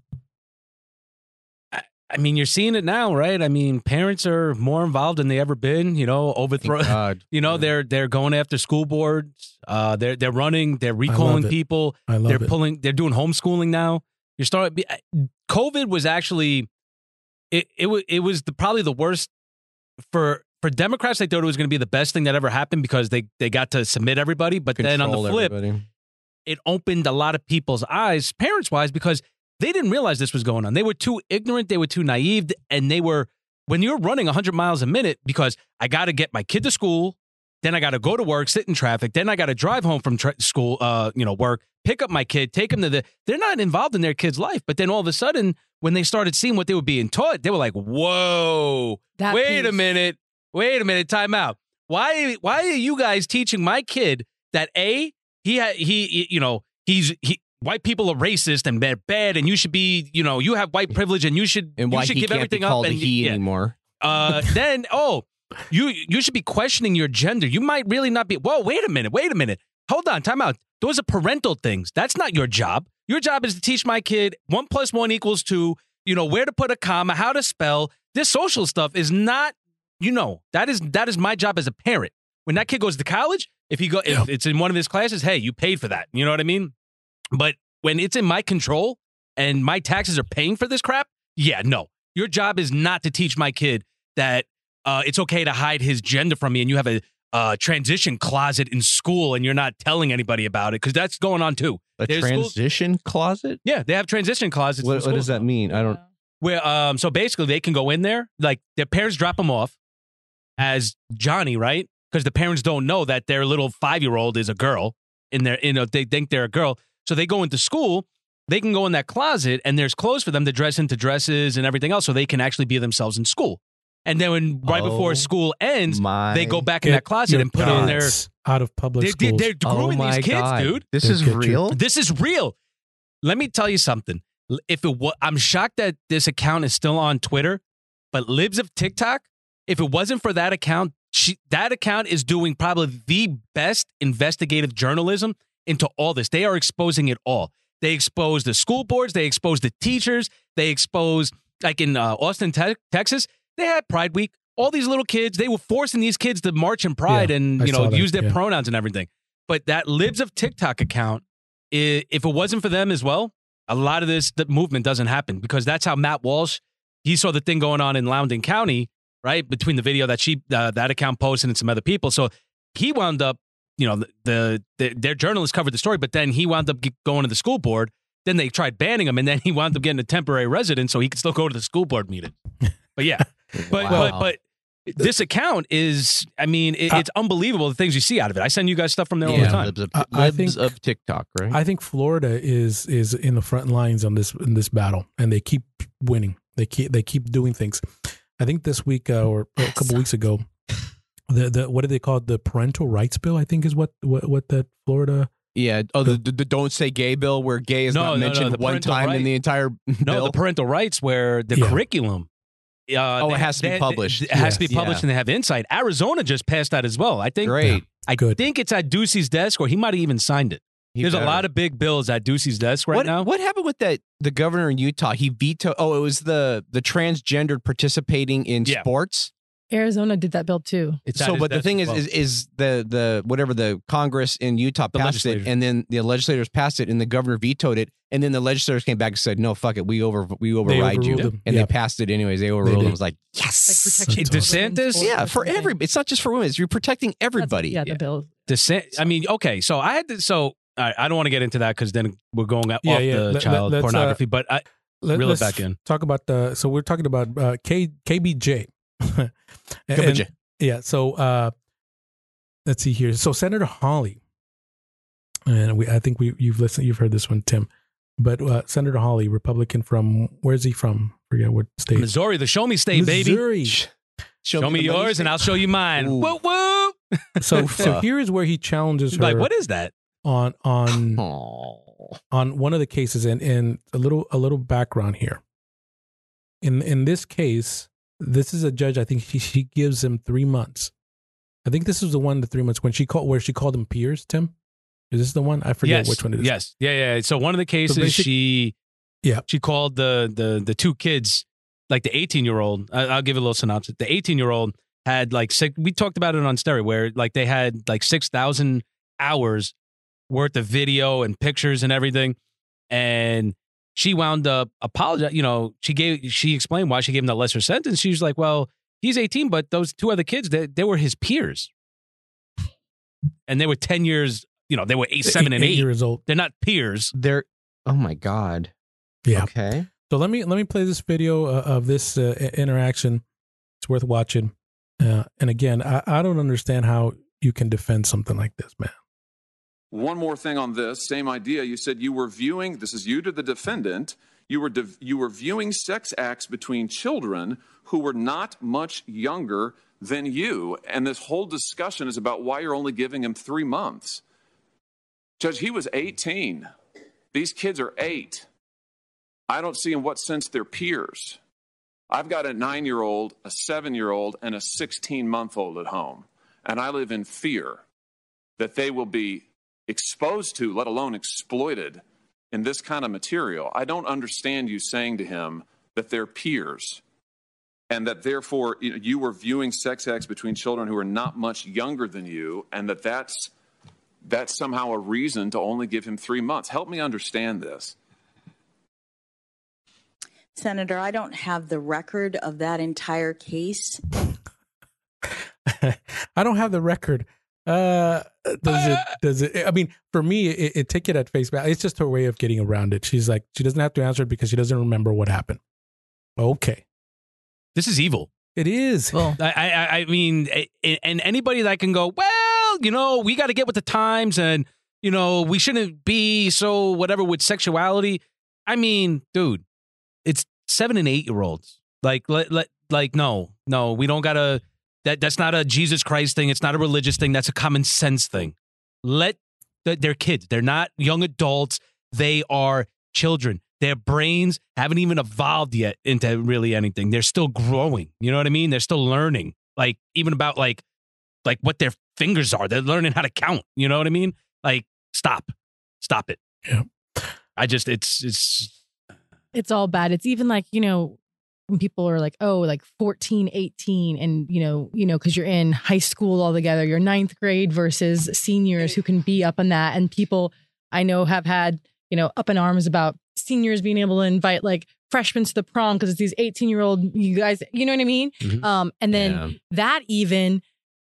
I mean, you're seeing it now, right? I mean, parents are more involved than they ever been. Overthrow. They're going after school boards. They're running. They're recalling people. They're doing homeschooling now. COVID was actually, it was probably the worst for Democrats. They thought it was going to be the best thing that ever happened because they got to submit everybody. But then on the flip, it opened a lot of people's eyes, parents wise, because they didn't realize this was going on. They were too ignorant. They were too naive. And when you're running 100 miles a minute, because I got to get my kid to school, then I got to go to work, sit in traffic, then I got to drive home from school, work, pick up my kid, take him they're not involved in their kid's life. But then all of a sudden, when they started seeing what they were being taught, they were like, whoa, wait a minute, time out. Why are you guys teaching my kid that white people are racist and they're bad, and you should be, you have white privilege, and you should give everything up. And he anymore. Then you should be questioning your gender. You might really not be. Whoa, wait a minute. Hold on, time out. Those are parental things. That's not your job. Your job is to teach my kid 1 + 1 = 2. Where to put a comma, how to spell. This social stuff is not. That is my job as a parent. When that kid goes to college, if it's in one of his classes, hey, you paid for that. You know what I mean? But when it's in my control and my taxes are paying for this crap, no. Your job is not to teach my kid that it's okay to hide his gender from me, and you have a transition closet in school and you're not telling anybody about it, because that's going on too. There's transition closet? Yeah, they have transition closets. What does that mean? I don't. Where so basically they can go in there, like their parents drop them off as Johnny, right? Because the parents don't know that their little 5-year-old is a girl. They think they're a girl. So they go into school, they can go in that closet, and there's clothes for them to dress into dresses and everything else, so they can actually be themselves in school. And then right before school ends, they go back in that closet and put on their out of public schools. They're grooming these kids, dude. This is real. This is real. Let me tell you something. I'm shocked that this account is still on Twitter, but Libs of TikTok, if it wasn't for that account, that account is doing probably the best investigative journalism into all this. They are exposing it all. They expose the school boards. They expose the teachers. They expose, like in Austin, Texas, they had Pride Week. All these little kids, they were forcing these kids to march in pride and use their pronouns and everything. But that Libs of TikTok account, if it wasn't for them as well, a lot of the movement doesn't happen, because that's how Matt Walsh, he saw the thing going on in Loudoun County, right, between the video that that account posted and some other people. So he wound up, their journalists covered the story, but then he wound up going to the school board. Then they tried banning him, and then he wound up getting a temporary residence so he could still go to the school board meeting. But yeah, but this account is, it's unbelievable the things you see out of it. I send you guys stuff from there all the time. Libs of TikTok, right? I think Florida is in the front lines on in this battle, and they keep winning. They keep doing things. I think this week or a couple weeks ago, the what do they call it? The parental rights bill, I think, is what that Florida. Yeah. Oh, the don't say gay bill, where gay is not mentioned one time in the entire bill. No, the parental rights, where the curriculum. It has to be published. It has to be published, and they have insight. Arizona just passed that as well. I think. Great. I think it's at Ducey's desk, or he might have even signed it. There's a lot of big bills at Ducey's desk now. What happened with that? The governor in Utah, he vetoed. Oh, it was the transgendered participating in sports. Arizona did that bill too. It's at So, his but the desk thing as well. is the whatever the Congress in Utah The passed it, legislators. and then the legislators passed it, and the governor vetoed it, and then the legislators came back and said, "No, fuck it, we override you," overruled them. and Yeah. they passed it anyways. They overruled did. it. It was like yes, Like protection That's for women's DeSantis? sports yeah, or for something. every. It's not just for women. It's you're protecting everybody. Yeah, the bill. I mean, okay, so I had to. So I don't want to get into that because then we're going off Yeah, the yeah. child Let's, pornography. But reel it let's back in. Talk about so we're talking about KBJ. KBJ. Yeah. So let's see here. So Senator Hawley, and I think you've heard this one, Tim. But Senator Hawley, Republican from where's he from? Forget what state. Missouri, the show me state, baby. Missouri. Show me yours and I'll show you mine. Ooh. Whoop whoop. So here is where he challenges her Like, what is that? on Oh. one of the cases, and a little background here. In this case, this is a judge. I think she gives him 3 months. I think this is the 1 to 3 months where she called him peers. Tim, is this the one? I forget Yes. which one it is. Yes. Yeah. So one of the cases, basic- Yeah. she called the two kids, like the 18-year-old. I'll give a little synopsis. The 18-year-old had like we talked about it on Stereo, where like they had like 6,000 hours worth of video and pictures and everything, and she wound up apologizing. She explained why she gave him the lesser sentence. She was like, "Well, he's 18, but those two other kids, they were his peers, and they were 10 years. They were 7 and 8 years old. They're not peers." They're oh my god. Yeah. Okay. So let me play this video of this interaction. It's worth watching. And again, I don't understand how you can defend something like this, man. One more thing on this same idea. You said you were viewing, this is you to the defendant, you were viewing sex acts between children who were not much younger than you. And this whole discussion is about why you're only giving him 3 months. Judge, he was 18. These kids are 8. I don't see in what sense they're peers. I've got a 9-year-old, a 7-year-old, and a 16-month-old at home. And I live in fear that they will be exposed to, let alone exploited, in this kind of material. I don't understand you saying to him that they're peers and that therefore you were viewing sex acts between children who are not much younger than you, and that's somehow a reason to only give him 3 months. Help me understand this. Senator, I don't have the record of that entire case. I don't have the record. Does it? I mean, for me, it take it at face value. It's just her way of getting around it. She's like, she doesn't have to answer it because she doesn't remember what happened. Okay. This is evil. It is. Well, I mean, and anybody that can go, well, we got to get with the times, and we shouldn't be so whatever with sexuality. I mean, dude, it's 7 and 8-year-olds. Like, no, we don't gotta. That's not a Jesus Christ thing. It's not a religious thing. That's a common sense thing. They're kids. They're not young adults. They are children. Their brains haven't even evolved yet into really anything. They're still growing. You know what I mean? They're still learning. Like, even about like what their fingers are. They're learning how to count. You know what I mean? Like, stop it. Yeah. it's all bad. It's even like, when people are like, oh, like 14, 18, and, because you're in high school all together, you're 9th grade versus seniors who can be up on that. And people I know have had, up in arms about seniors being able to invite like freshmen to the prom because it's these 18-year-old you guys, you know what I mean? Mhm. And then that even,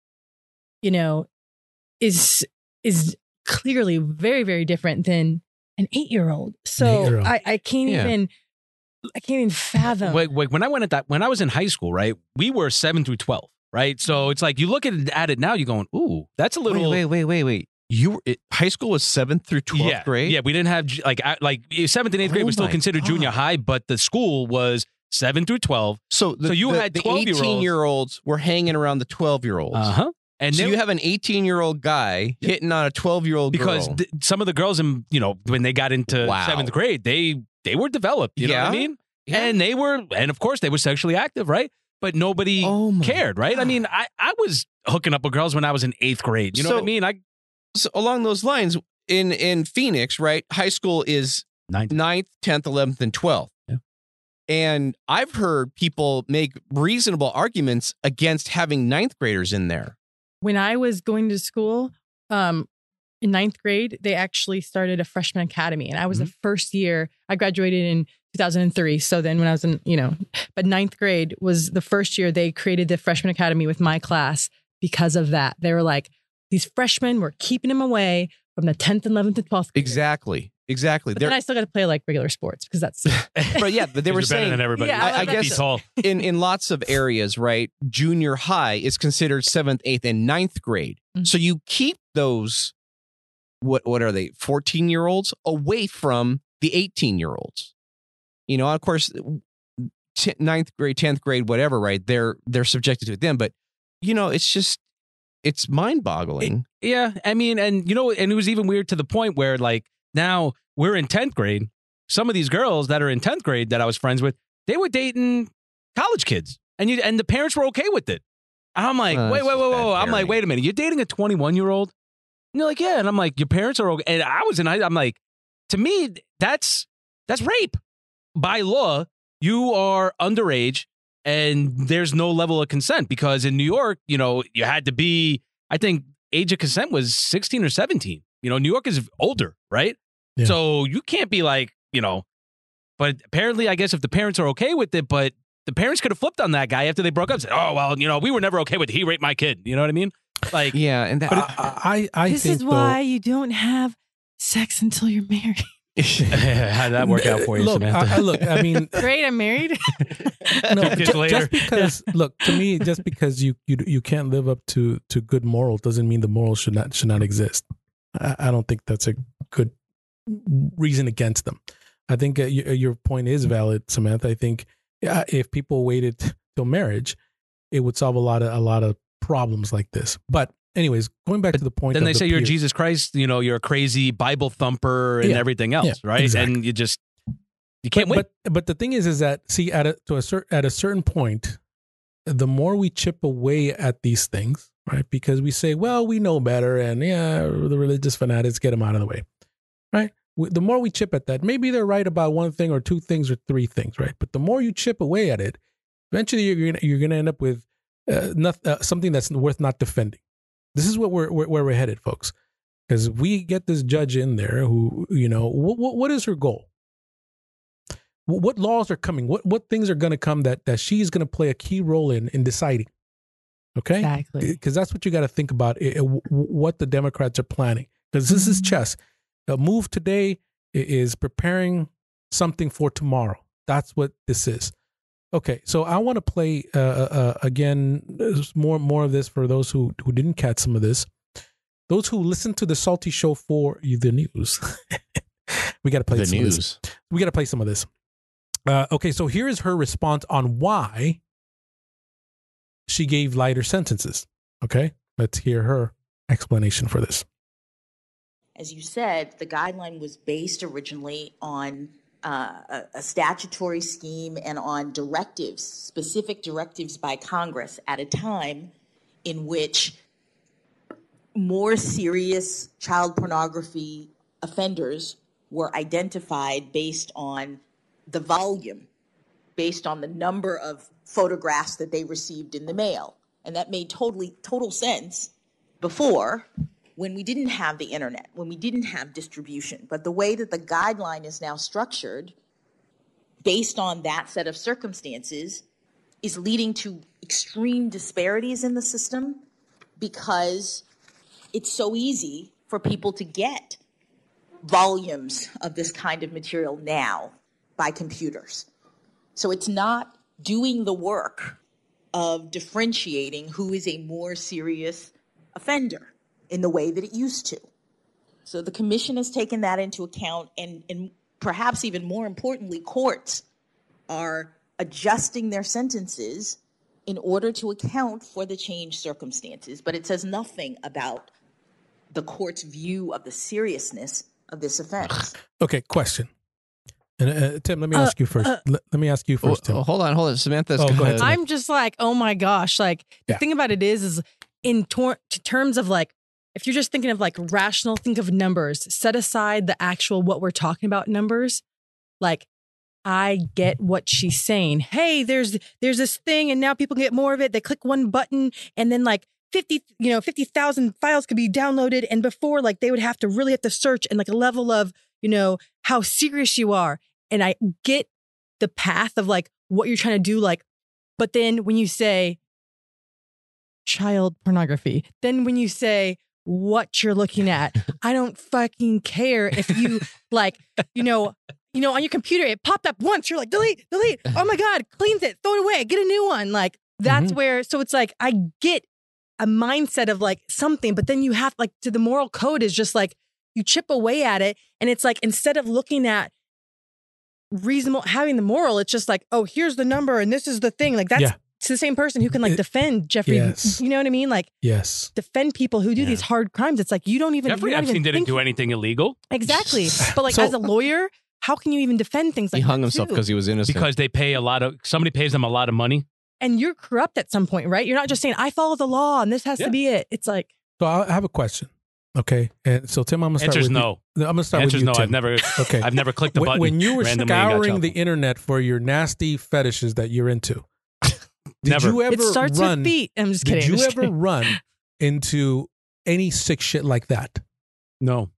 is clearly very, very different than an 8-year-old. So 8-year-old. I can't even fathom. When I was in high school, right? We were 7 through 12, right? So it's like you look at it now, you're going, ooh, that's a little. Wait. High school was 7th through 12th grade? Yeah, we didn't have like 7th and 8th grade was still my considered junior high, but the school was 7 through 12. So you had the 12-year-olds. 18-year-olds were hanging around the 12-year-olds. And So they- you have an 18-year-old guy hitting on a 12-year-old because girl. some of the girls in when they got into Wow. 7th grade, they were developed. You know what I Yeah? mean? Yeah. And of course they were sexually active, right? But nobody Oh my cared, right? I mean, I was hooking up with girls when I was in 8th grade. You know So- what I mean? So along those lines, in Phoenix, right, high school is 9th, 10th, 11th, and 12th. Yeah. And I've heard people make reasonable arguments against having ninth graders in there. When I was going to school, in ninth grade, they actually started a freshman academy. And I was the first year. I graduated in 2003. So then when I was in, but ninth grade was the first year they created the freshman academy with my class because of that. They were like, these freshmen were keeping them away from the 10th, 11th, and 12th grade. Exactly. But then I still got to play like regular sports because that's. But yeah, but they were You're better saying than everybody. Yeah, I guess tall. in lots of areas, right? Junior high is considered 7th, 8th, and 9th grade. Mhm. So you keep those, what are they, 14-year-olds away from the 18-year-olds. Of course, 9th grade, 10th grade, whatever, right? They're subjected to it then. But, it's mind-boggling. Yeah, I mean, and it was even weird to the point where like now we're in 10th grade. Some of these girls that are in 10th grade that I was friends with, they were dating college kids, and the parents were okay with it. I'm like, wait. I'm like, wait a minute, you're dating a 21-year-old? And they're like, yeah, and I'm like, your parents are okay. And I'm like, to me, that's rape by law. You are underage. And there's no level of consent because in New York, you had to be, I think age of consent was 16 or 17. New York is older, right? Yeah. So you can't be like, but apparently I guess if the parents are okay with it, but the parents could have flipped on that guy after they broke up and said, oh, well, we were never okay with it. He raped my kid. You know what I mean? Like, yeah. And But I This think is why you don't have sex until you're married. how'd that work out for you, look, Samantha? I mean, Great, I'm married. no, Just later. just because look to me, just because you can't live up to good morals doesn't mean the morals should not exist. I don't think that's a good reason against them. I think your point is valid, Samantha. I think if people waited till marriage, it would solve a lot of problems like this. But anyways, going back to the point. Then of they the say you're peer- Jesus Christ, you're a crazy Bible thumper and Yeah. everything else, Yeah, right? exactly. And you can't win. But the thing is that see at a certain point, the more we chip away at these things, right? Because we say, well, we know better, and the religious fanatics, get them out of the way, right? The more we chip at that, maybe they're right about one thing or two things or three things, right? But the more you chip away at it, eventually you're gonna end up with something that's worth not defending. This is where we're headed, folks. Because we get this judge in there who, what is her goal? What laws are coming? What things are going to come that she's going to play a key role in deciding? Okay, Exactly. because that's what you got to think about. What the Democrats are planning, because this is chess. A move today is preparing something for tomorrow. That's what this is. Okay, so I want to play again more of this for those who didn't catch some of this. Those who listen to the Salty Show for the news. We got to play The some news. of this. We got to play some of this. Okay, so here is her response on why she gave lighter sentences. Okay, let's hear her explanation for this. As you said, the guideline was based originally on a statutory scheme and on directives, specific directives by Congress at a time in which more serious child pornography offenders were identified based on the volume, based on the number of photographs that they received in the mail. And that made total sense before, when we didn't have the internet, when we didn't have distribution. But the way that the guideline is now structured, based on that set of circumstances, is leading to extreme disparities in the system because it's so easy for people to get volumes of this kind of material now by computers. So it's not doing the work of differentiating who is a more serious offender in the way that it used to. So the commission has taken that into account, and perhaps even more importantly, courts are adjusting their sentences in order to account for the changed circumstances. But it says nothing about the court's view of the seriousness of this offense. Okay, question. And Tim, let me ask you first. Let me ask you first, Tim. Hold on. Samantha's Oh, go ahead, Samantha. I'm just like, oh my gosh. Like, the Yeah. thing about it is in terms of like, if you're just thinking of like rational, think of numbers, set aside the actual what we're talking about numbers. Like, I get what she's saying. Hey, there's this thing, and now people can get more of it. They click one button, and then like 50,000 files could be downloaded. And before, like they would have to search and like a level of, how serious you are. And I get the path of like what you're trying to do. Like, but then when you say child pornography, then when you say what you're looking at, I don't fucking care if you like, on your computer, it popped up once. You're like, delete. Oh my God, cleans it, throw it away, get a new one. Like that's where, so it's like, I get a mindset of like something, but then you have like to the moral code is just like, you chip away at it. And it's like, instead of looking at reasonable, having the moral, it's just like, oh, here's the number. And this is the thing. Like that's it's the same person who can like defend Jeffrey. Yes. You know what I mean? Like defend people who do these hard crimes. It's like, you don't even. Jeffrey Epstein didn't do anything illegal. Exactly. But like as a lawyer, how can you even defend things like that? He hung himself because he was innocent. Because they pay somebody pays them a lot of money. And you're corrupt at some point, right? You're not just saying, I follow the law and this has to be it. It's like. So I have a question. Okay. And so Tim, I'm going to start with no. you. I'm going to start with you, no. Tim. I've never clicked the button. When you were randomly scouring the internet for your nasty fetishes that you're into, did you ever it starts with feet. I'm just kidding. Did you ever run into any sick shit like that? No.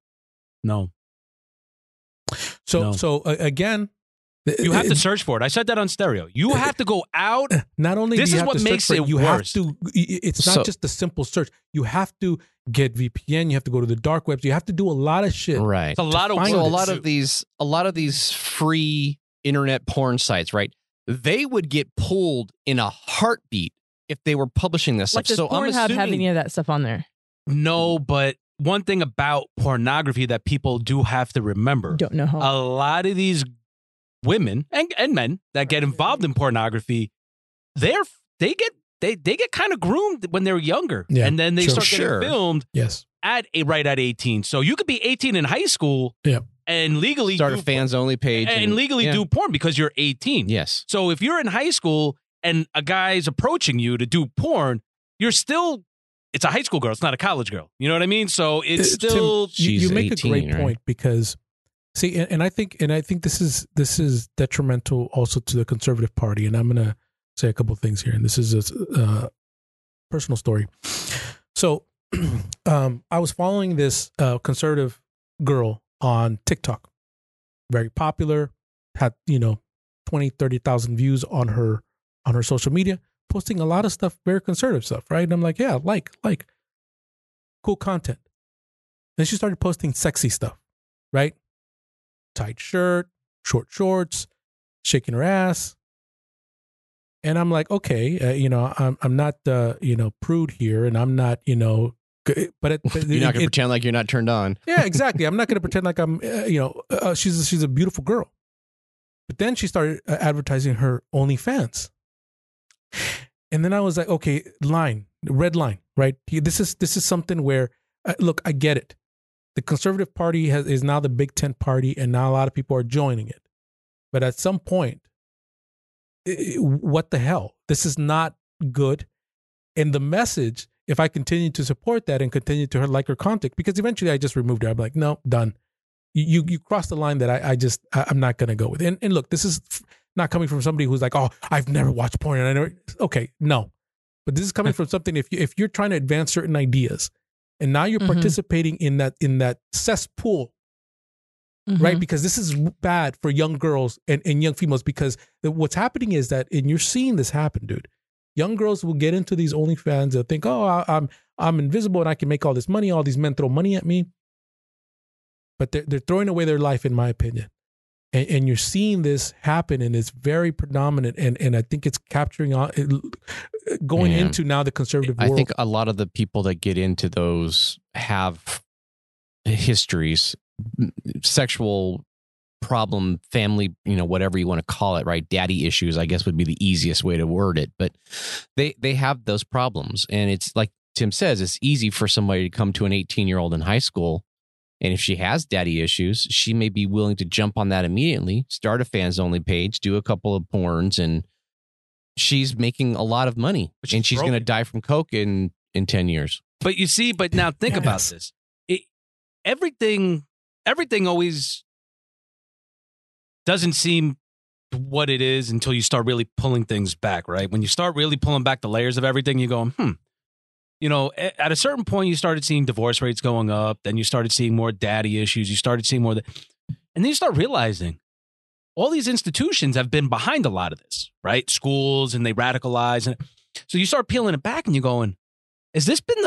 So again, you have to search for it. I said that on stereo. You have to go out. Not only this do you is have what to search makes for it you worse. have to. It's not just a simple search. You have to get VPN. You have to go to the dark webs. You have to do a lot of shit. Right. It's a lot of find So it. a lot of these free internet porn sites, right? They would get pulled in a heartbeat if they were publishing this Like stuff. does So I'm Pornhub have assuming any of that stuff on there? No, but one thing about pornography that people do have to remember. Don't know how. A lot of these women and men that get involved in pornography, they get kind of groomed when they're younger, and then they start getting filmed. Yes, at 18. So you could be 18 in high school, and legally start a fans only page and legally do porn because you're 18. Yes. So if you're in high school and a guy's approaching you to do porn, you're still. It's a high school girl. It's not a college girl. You know what I mean? So it's still. Tim, you make 18, a great point because. See, and I think this is detrimental also to the Conservative Party, and I'm going to say a couple of things here, and this is a personal story. So, I was following this conservative girl on TikTok, very popular, had 20,000-30,000 views on her social media, posting a lot of stuff, very conservative stuff, right? And I'm like, yeah, like cool content. Then she started posting sexy stuff, right? Tight shirt, short shorts, shaking her ass. And I'm like, okay, I'm not, prude here, and I'm not, but you're not going to pretend like you're not turned on. Yeah, exactly. I'm not going to pretend like I'm, she's a beautiful girl. But then she started advertising her OnlyFans. And then I was like, okay, red line, right? This is something where, look, I get it. The Conservative Party is now the big tent party, and now a lot of people are joining it. But at some point, what the hell? This is not good. And the message, if I continue to support that and continue to like her content, because eventually I just removed her. I'm like, no, done. You crossed the line that I'm not going to go with. And look, this is not coming from somebody who's like, oh, I've never watched porn. And I never. Okay, no. But this is coming from something. If you're trying to advance certain ideas, and now you're participating in that cesspool, right? Because this is bad for young girls and young females. Because what's happening is that, and you're seeing this happen, dude. Young girls will get into these OnlyFans. They'll think, oh, I'm invisible and I can make all this money. All these men throw money at me, but they're throwing away their life, in my opinion. And you're seeing this happen, and it's very predominant. And I think it's capturing on going into now the conservative world. I think a lot of the people that get into those have histories, sexual problem, family, whatever you want to call it, right? Daddy issues, I guess, would be the easiest way to word it. But they have those problems. And it's like Tim says, it's easy for somebody to come to an 18-year-old in high school. And if she has daddy issues, she may be willing to jump on that immediately, start a fans only page, do a couple of porns, and she's making a lot money. And she's going to die from coke in 10 years. But you see, now think about this. Everything always doesn't seem what it is until you start really pulling things back, right? When you start really pulling back the layers of everything, you go, you know, at a certain point, you started seeing divorce rates going up. Then you started seeing more daddy issues. You started seeing more, and then you start realizing all these institutions have been behind a lot of this, right? Schools, and they radicalize. And so you start peeling it back and you're going, has this been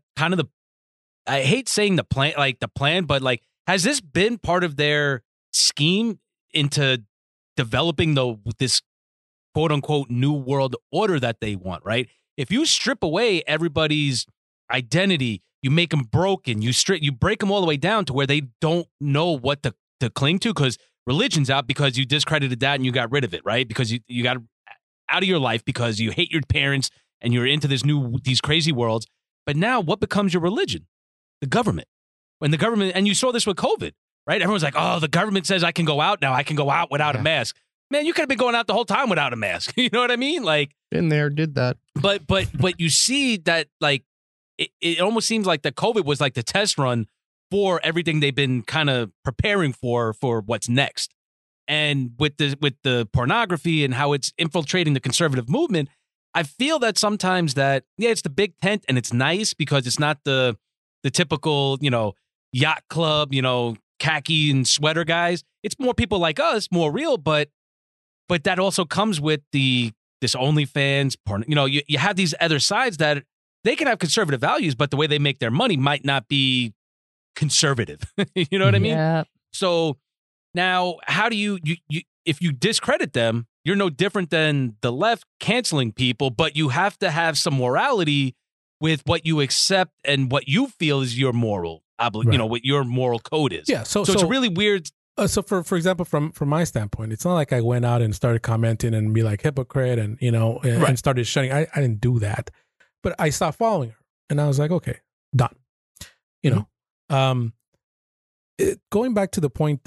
I hate saying the plan, but like, has this been part of their scheme into developing this quote unquote new world order that they want, right? If you strip away everybody's identity, you make them broken, you break them all the way down to where they don't know what to cling to, because religion's out because you discredited that and you got rid of it, right? Because you got out of your life because you hate your parents and you're into these crazy worlds. But now what becomes your religion? The government. When the government, and you saw this with COVID, right? Everyone's like, oh, the government says I can go out now. I can go out without a mask. Man, you could have been going out the whole time without a mask. You know what I mean? Like, been there, did that. But you see that, like, it almost seems like the COVID was like the test run for everything they've been kind of preparing for what's next. And with the pornography and how it's infiltrating the conservative movement, I feel that sometimes that, yeah, it's the big tent and it's nice because it's not the typical, you know, yacht club, you know, khaki and sweater guys. It's more people like us, more real, but that also comes with this OnlyFans porn. You know, you have these other sides that they can have conservative values, but the way they make their money might not be conservative. You know what I mean? Yeah. So now, how do you if you discredit them, you're no different than the left canceling people, but you have to have some morality with what you accept and what you feel is your moral you know, what your moral code is. Yeah. So it's a really weird. So for example, from my standpoint, it's not like I went out and started commenting and be like hypocrite and, you know, and started shutting. I didn't do that, but I stopped following her and I was like, okay, done. You know, going back to the point,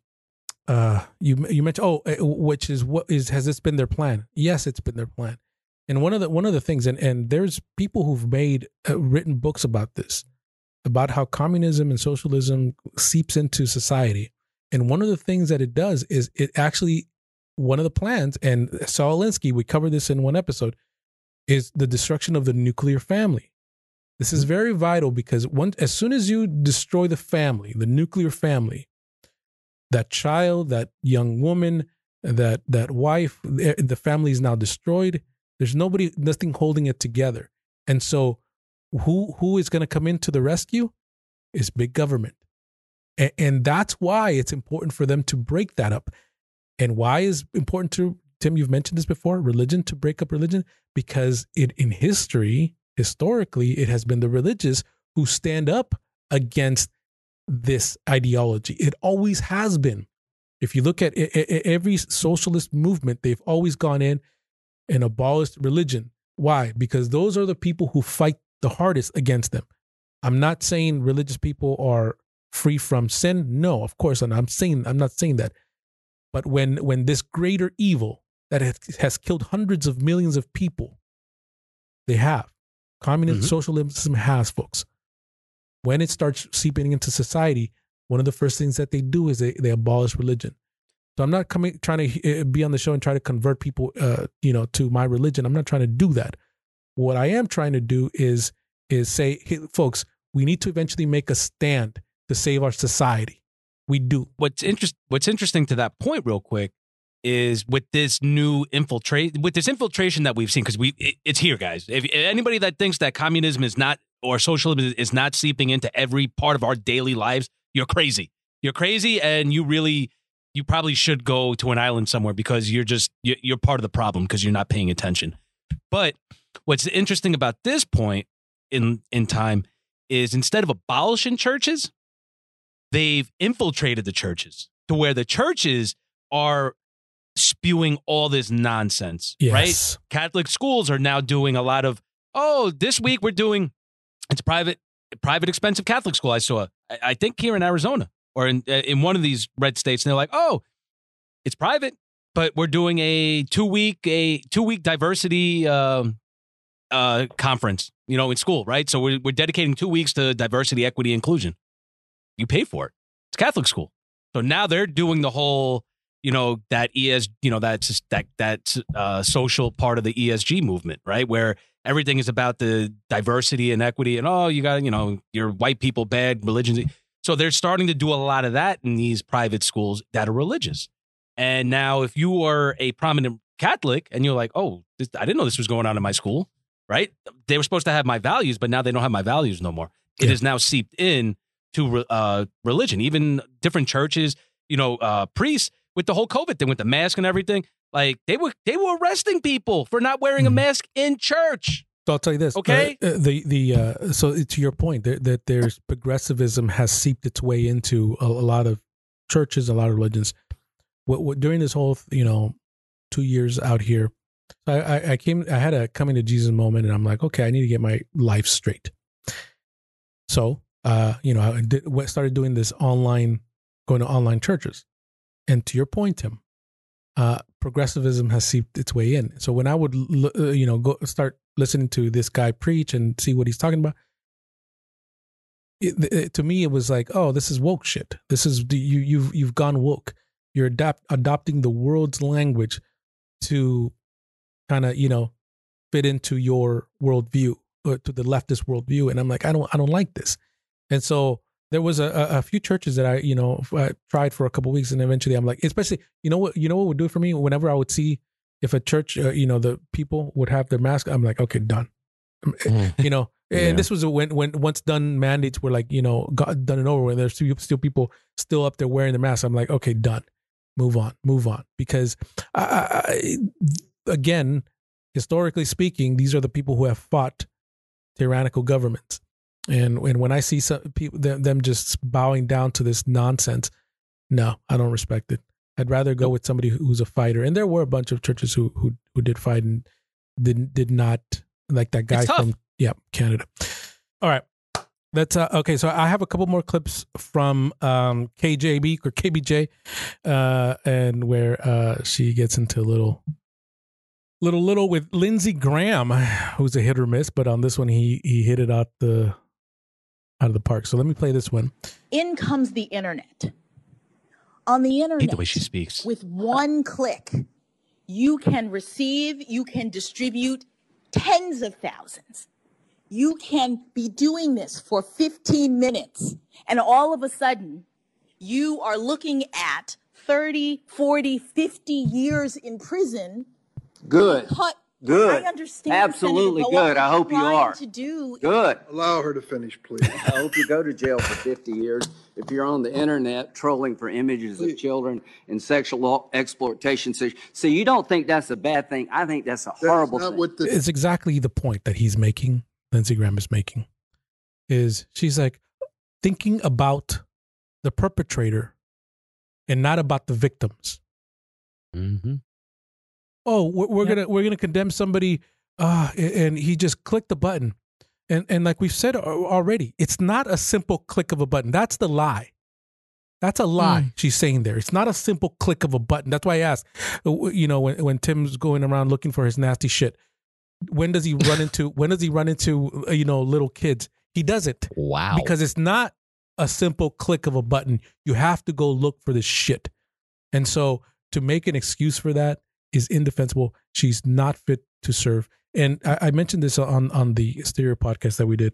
you mentioned, which is has this been their plan? Yes, it's been their plan. And one of the things, and there's people who've made written books about this, about how communism and socialism seeps into society. And one of the things that it does is it actually, one of the plans, and Saul Alinsky, we covered this in one episode, is the destruction of the nuclear family. This is very vital because as soon as you destroy the family, the nuclear family, that child, that young woman, that wife, the family is now destroyed. There's nothing holding it together. And so who is going to come into the rescue is big government. And that's why it's important for them to break that up. And why is important to, Tim, you've mentioned this before, religion, to break up religion, because historically, it has been the religious who stand up against this ideology. It always has been. If you look at every socialist movement, they've always gone in and abolished religion. Why? Because those are the people who fight the hardest against them. I'm not saying religious people are free from sin. No, of course, and I'm not saying that. But when this greater evil that has killed hundreds of millions of people, they have. Communism, socialism has, folks. When it starts seeping into society, one of the first things that they do is they abolish religion. So I'm not trying to be on the show and try to convert people, to my religion. I'm not trying to do that. What I am trying to do is say, hey, folks, we need to eventually make a stand to save our society. We do. What's interesting to that point, real quick, is with this new infiltration that we've seen, because it's here, guys. If anybody that thinks that communism is not, or socialism is not seeping into every part of our daily lives, you're crazy. You're crazy, and you probably should go to an island somewhere, because you're part of the problem because you're not paying attention. But what's interesting about this point in time is, instead of abolishing churches, they've infiltrated the churches to where the churches are spewing all this nonsense, right? Catholic schools are now doing a lot of, this week we're doing, it's private expensive Catholic school. I saw, I think here in Arizona or in one of these red states, and they're like, it's private, but we're doing a two week diversity conference, in school, right? So we're dedicating 2 weeks to diversity, equity, inclusion. You pay for it. It's Catholic school. So now they're doing the whole that that's social part of the ESG movement, right? Where everything is about the diversity and equity, and you got you're white people bad, religions. So they're starting to do a lot of that in these private schools that are religious. And now, if you are a prominent Catholic and you're like, I didn't know this was going on in my school, right? They were supposed to have my values, but now they don't have my values no more. It is now seeped in to religion. Even different churches, priests with the whole COVID thing, with the mask and everything, like they were arresting people for not wearing a mask in church. So I'll tell you this, okay? So to your point, that there's progressivism has seeped its way into a lot of churches, a lot of religions. During this whole 2 years out here, I had a coming to Jesus moment, and I'm like, okay, I need to get my life straight. So I started doing this going to online churches, and to your point, Tim, progressivism has seeped its way in. So when I would go start listening to this guy preach and see what he's talking about, to me it was like, oh, this is woke shit. This is you've gone woke. You're adopting the world's language to kind of fit into your worldview, or to the leftist worldview, and I'm like, I don't like this. And so there was a few churches that I tried for a couple of weeks, and eventually I'm like, especially what would do it for me whenever I would see if a church the people would have their mask, I'm like, okay, done. And this was when once done mandates were like got done and over with. There's still people still up there wearing the mask. I'm like, okay, done. Move on, because again, historically speaking, these are the people who have fought tyrannical governments, and when I see some people them just bowing down to this nonsense, no, I don't respect it. I'd rather go with somebody who's a fighter. And there were a bunch of churches who did fight and did not, like that guy from Canada. All right. That's okay. So I have a couple more clips from KJB or KBJ, and where she gets into a little with Lindsey Graham, who's a hit or miss, but on this one he hit it out of the park. So let me play this one. In comes the internet. On the internet, I hate the way she speaks. With one click, you can receive, you can distribute tens of thousands. You can be doing this for 15 minutes, and all of a sudden, you are looking at 30, 40, 50 years in prison. Good. Good. I understand. Absolutely Senator, good. I hope you are. Good. Allow her to finish, please. I hope you go to jail for 50 years if you're on the internet trolling for images of children and sexual exploitation. So you don't think that's a bad thing? I think that's a horrible thing. It's exactly the point that he's making, Lindsey Graham is making, is she's like thinking about the perpetrator and not about the victims. Mm-hmm. Oh, we're gonna condemn somebody, and he just clicked the button, and like we've said already, it's not a simple click of a button. That's the lie. That's a lie she's saying there. It's not a simple click of a button. That's why I asked, when Tim's going around looking for his nasty shit, when does he run into little kids? He doesn't. Wow. Because it's not a simple click of a button. You have to go look for this shit, and so to make an excuse for that is indefensible. She's not fit to serve. And I mentioned this on the Stereo podcast that we did.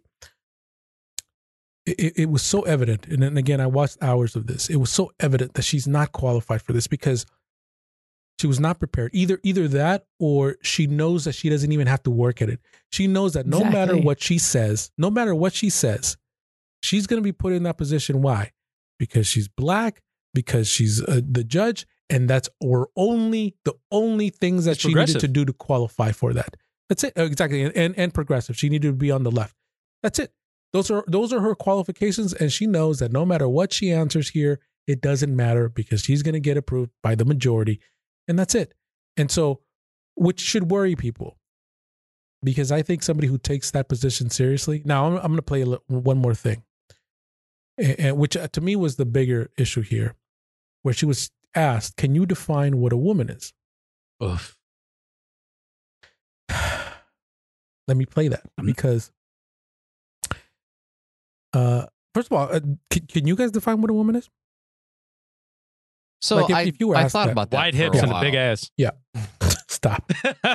It was so evident. And then again, I watched hours of this. It was so evident that she's not qualified for this because she was not prepared. Either that, or she knows that she doesn't even have to work at it. She knows that no matter what she says, she's going to be put in that position. Why? Because she's black, because she's the judge, and that's the only things that she needed to do to qualify for that. That's it. Exactly. And progressive. She needed to be on the left. That's it. Those are her qualifications, and she knows that no matter what she answers here, it doesn't matter because she's going to get approved by the majority, and that's it. And so, which should worry people, because I think somebody who takes that position seriously. Now, I'm going to play one more thing, and which to me was the bigger issue here, where she was asked, "Can you define what a woman is?" Oof. Let me play that because, first of all, can you guys define what a woman is? So Like, if you were I asked thought that. about that. Wide for hips and a while. big ass. Yeah. Stop.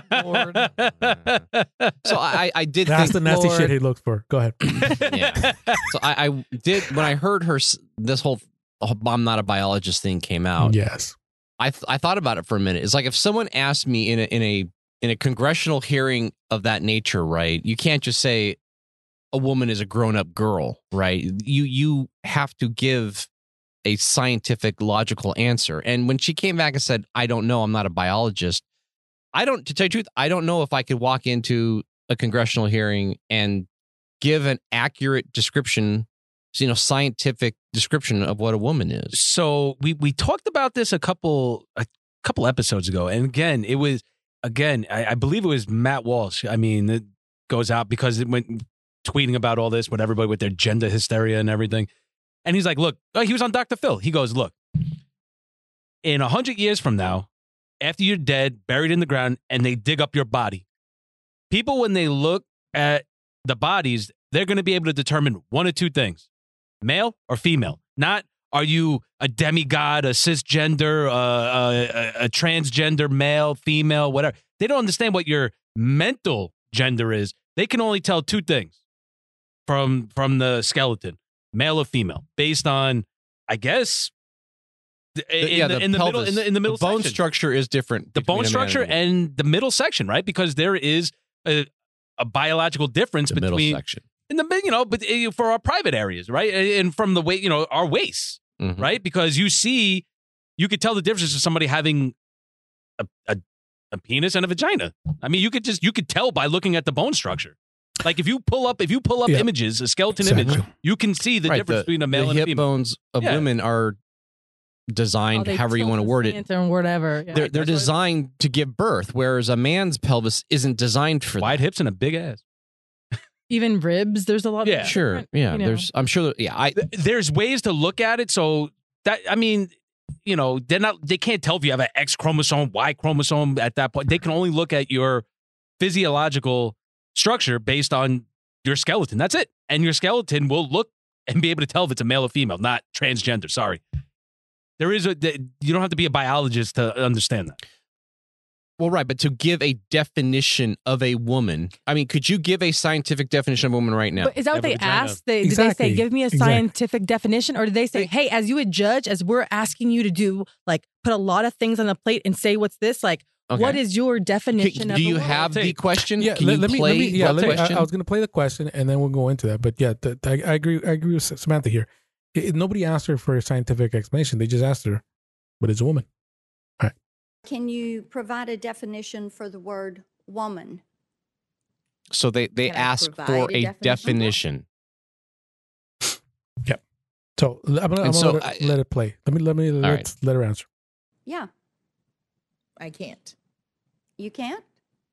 So I did That's think the nasty Lord, shit he looks for. Go ahead. Yeah. So I did when I heard this whole I'm not a biologist thing came out. Yes. I thought about it for a minute. It's like if someone asked me in a congressional hearing of that nature, right? You can't just say a woman is a grown-up girl, right? You have to give a scientific, logical answer. And when she came back and said, "I don't know, I'm not a biologist," to tell you the truth, I don't know if I could walk into a congressional hearing and give an accurate description, scientific description of what a woman is. So we talked about this a couple episodes ago, and again, it was I believe it was Matt Walsh. I mean, it goes out because it went tweeting about all this with everybody with their gender hysteria and everything, and he's like, "Look," he was on Dr. Phil. He goes, "Look, in 100 years from now, after you're dead, buried in the ground, and they dig up your body, people when they look at the bodies, they're going to be able to determine one of two things: male or female. Not are you a demigod, a cisgender, a transgender, male, female, whatever. They don't understand what your mental gender is. They can only tell two things from the skeleton, male or female, based on, I guess, in the middle bone section. structure is different. The bone between a man structure and a woman. and the middle section, right? Because there is a biological difference The middle between section. in the but for our private areas, right? And from the way our waists, Mhm. right? Because you could tell the difference of somebody having a penis and a vagina. I mean, you could tell by looking at the bone structure. Like if you pull up Yeah. images, a skeleton Exactly. image, you can see the Right, difference between a male the and a hip female. bones of Yeah. women are designed, They however you want to tilt word the it. stance or whatever. Yeah. They're designed to give birth, whereas a man's pelvis isn't designed for Wide that. hips and a big ass. Even ribs, there's a lot Yeah. of Sure, different, yeah. you know. There's, I'm sure. Yeah, There's ways to look at it. So that, I mean, they can't tell if you have an X chromosome, Y chromosome at that point. They can only look at your physiological structure based on your skeleton. That's it. And your skeleton will look and be able to tell if it's a male or female, not transgender. Sorry. You don't have to be a biologist to understand that. Well, right, but to give a definition of a woman, I mean, could you give a scientific definition of a woman right now? But is that what Yeah, they but vagina. asked? Did they Exactly. say, give me a Exactly. scientific definition? Or did they say, hey, as you a judge, as we're asking you to do, like, put a lot of things on the plate and say, what's this? Like, Okay. what is your definition of Do a you woman? have the question? Yeah, Can you play the question? I was going to play the question and then we'll go into that. But yeah, I agree with Samantha here. Nobody asked her for a scientific explanation. They just asked her, what is a woman? Can you provide a definition for the word woman? So they Can I ask provide for a a definition. So I'm gonna And so let it play. Let right. her answer. Yeah, I can't. you can't?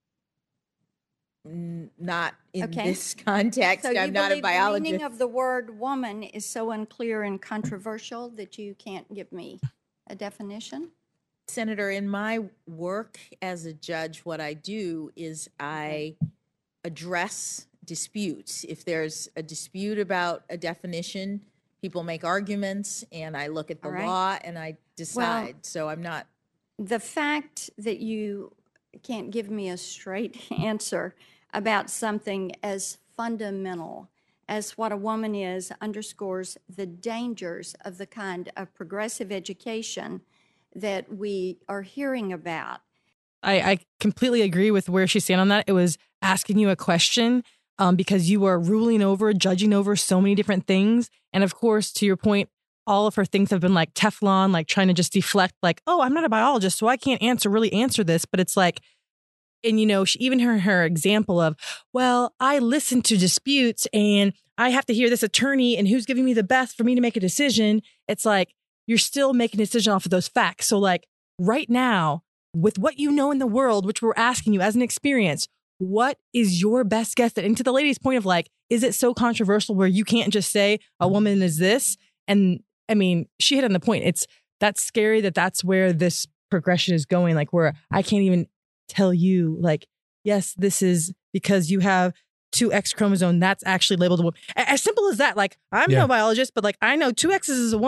Not in Okay. this context. So you I'm not believe a the biologist. meaning of the word woman is so unclear and controversial that you can't give me a definition? Senator, in my work as a judge, what I do is I address disputes. If there's a dispute about a definition, people make arguments, and I look at the All right. law and I decide. So I'm not. The fact that you can't give me a straight answer about something as fundamental as what a woman is underscores the dangers of the kind of progressive education that we are hearing about. I completely agree with where she's standing on that. It was asking you a question because you were ruling over, judging over so many different things. And of course, to your point, all of her things have been like Teflon, like trying to just deflect, like, oh, I'm not a biologist, so I can't really answer this. But it's like, and she, even her example of, well, I listen to disputes and I have to hear this attorney and who's giving me the best for me to make a decision. It's like, you're still making a decision off of those facts. So like right now, with what you know in the world, which we're asking you as an experience, what is your best guess? And to the lady's point of like, is it so controversial where you can't just say a woman is this? And I mean, she hit on the point. That's scary that's where this progression is going. Like where I can't even tell you like, yes, this is because you have 2 X chromosome. That's actually labeled a woman. As simple as that. Like I'm Yeah. no biologist, but like I know 2 X's is a woman.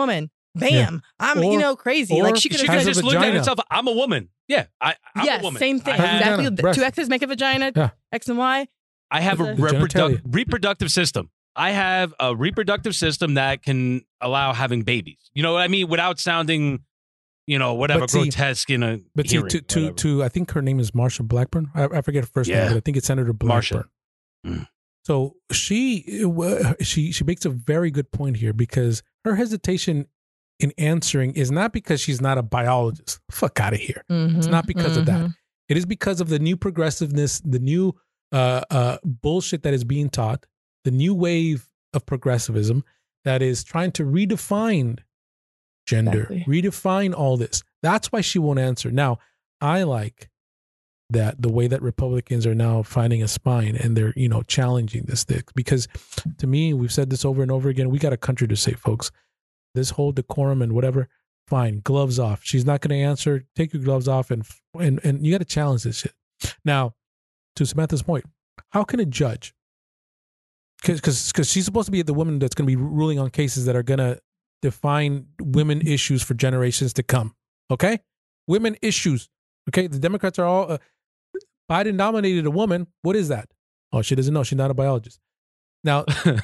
bam, I'm Or- crazy. or Like she could She have has could a just look at vagina. herself. I'm a woman. Yeah, I'm yes, a woman. same thing. I have, Vagina, Exactly. breast. Two X's make a vagina. Yeah. X and Y. I have a The genitalia. reproductive system. I have a reproductive system that can allow having babies. You know what I mean? Without sounding, whatever, But see- grotesque in a But see, hearing, whatever. to I think her name is Marsha Blackburn. I forget her first name, Yeah. but I think it's Senator Blackburn. Marsha. So she makes a very good point here, because her hesitation in answering is not because she's not a biologist. Fuck out of here. It's not because of that. It is because of the new progressiveness, the new bullshit that is being taught, the new wave of progressivism that is trying to redefine gender, Exactly. redefine all this. That's why she won't answer. Now, I like that the way that Republicans are now finding a spine and they're, challenging this thing. Because to me, we've said this over and over again, we got a country to save, folks. This whole decorum and whatever, fine, gloves off. She's not going to answer. Take your gloves off and you got to challenge this shit. Now, to Samantha's point, how can a judge, because she's supposed to be the woman that's going to be ruling on cases that are going to define women issues for generations to come. Okay? Women issues. Okay? The Democrats are all, Biden nominated a woman. What is that? Oh, she doesn't know. She's not a biologist. Now,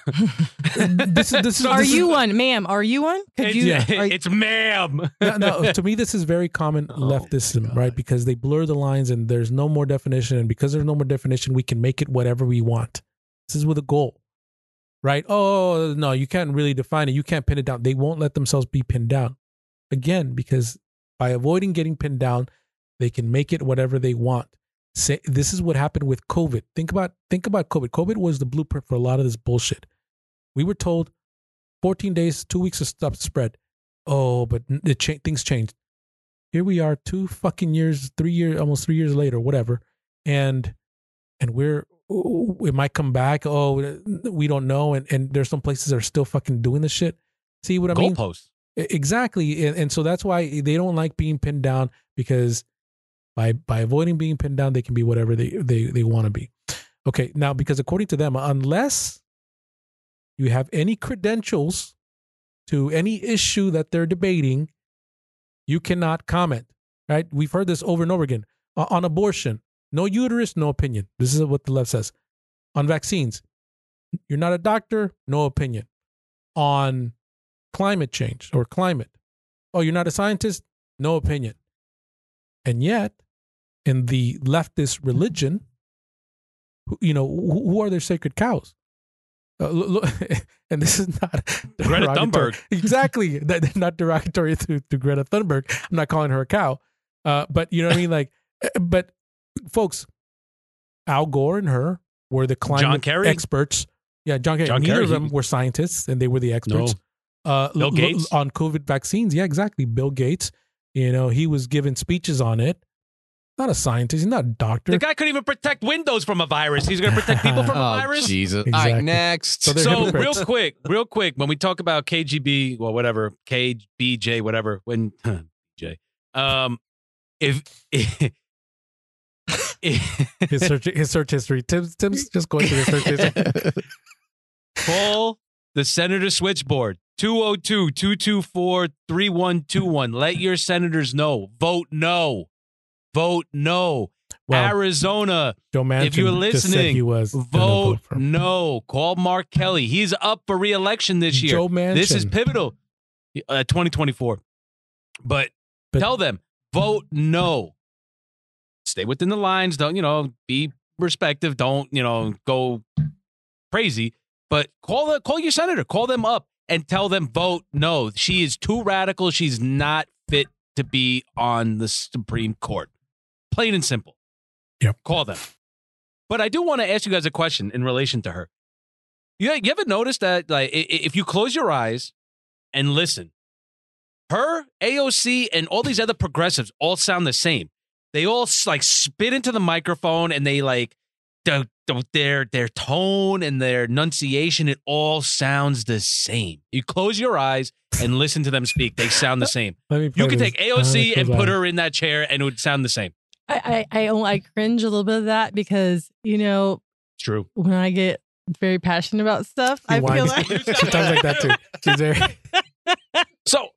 this is. Are you one, ma'am? Are you one? Could you? It's ma'am. No, to me, this is very common leftism, right? Because they blur the lines and there's no more definition. And because there's no more definition, we can make it whatever we want. This is with a goal, right? Oh, no, you can't really define it. You can't pin it down. They won't let themselves be pinned down. Again, because by avoiding getting pinned down, they can make it whatever they want. Say, this is what happened with COVID. Think about COVID. COVID was the blueprint for a lot of this bullshit. We were told 14 days, 2 weeks to stop the spread. Oh, but things changed. Here we are 2 fucking years, 3 years, almost 3 years later, whatever. And it might come back. Oh, we don't know. And there's some places that are still fucking doing this shit. See what I mean? Goalposts. Exactly. And so that's why they don't like being pinned down, because by avoiding being pinned down, they can be whatever they want to be. Okay. Now, because according to them, unless you have any credentials to any issue that they're debating, you cannot comment, right? We've heard this over and over again. On abortion, no uterus, no opinion. This is what the left says. On vaccines, you're not a doctor, no opinion. On climate change or climate, oh, you're not a scientist, no opinion. And yet, in the leftist religion, who are their sacred cows? Look, and this is not Greta derogatory. Thunberg. Exactly. Not derogatory to Greta Thunberg. I'm not calling her a cow. But you know what I mean? Like, but folks, Al Gore and her were the climate John Kerry? experts. Yeah, John Kerry. Neither of them were scientists, and they were the experts. Bill Gates? On COVID vaccines. Yeah, exactly. Bill Gates, he was giving speeches on it. Not a scientist. He's not a doctor. The guy couldn't even protect Windows from a virus. He's going to protect people from a virus? Jesus. Exactly. All right, next. So they're So hypocrites. real quick, when we talk about KGB, well, whatever, KBJ, whatever, when J, if his search history. Tim's just going through his search history. call the senator switchboard 202-224-3121. Let your senators know. Vote no. Vote no. Well, Arizona, Joe Manchin if you're just said listening, he was gonna vote for him. no. Call Mark Kelly. He's up for re-election this year. Joe Manchin. This is pivotal. 2024. But tell them, vote no. Stay within the lines. Don't, be respective. Don't, go crazy. But call your senator. Call them up and tell them vote no. She is too radical. She's not fit to be on the Supreme Court. Plain and simple. Yep. Call them. But I do want to ask you guys a question in relation to her. You ever notice that, like, if you close your eyes and listen, her, AOC, and all these other progressives all sound the same. They all like spit into the microphone, and they like their tone and their enunciation. It all sounds the same. You close your eyes and listen to them speak. They sound the same. You could take AOC and put her in that chair, and it would sound the same. I cringe a little bit of that because It's true. when I get very passionate about stuff, I feel like she talks like that too. She's very. So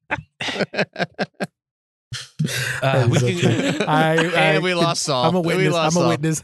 And we lost Saul. I'm a We witness. lost I'm a Saul. witness.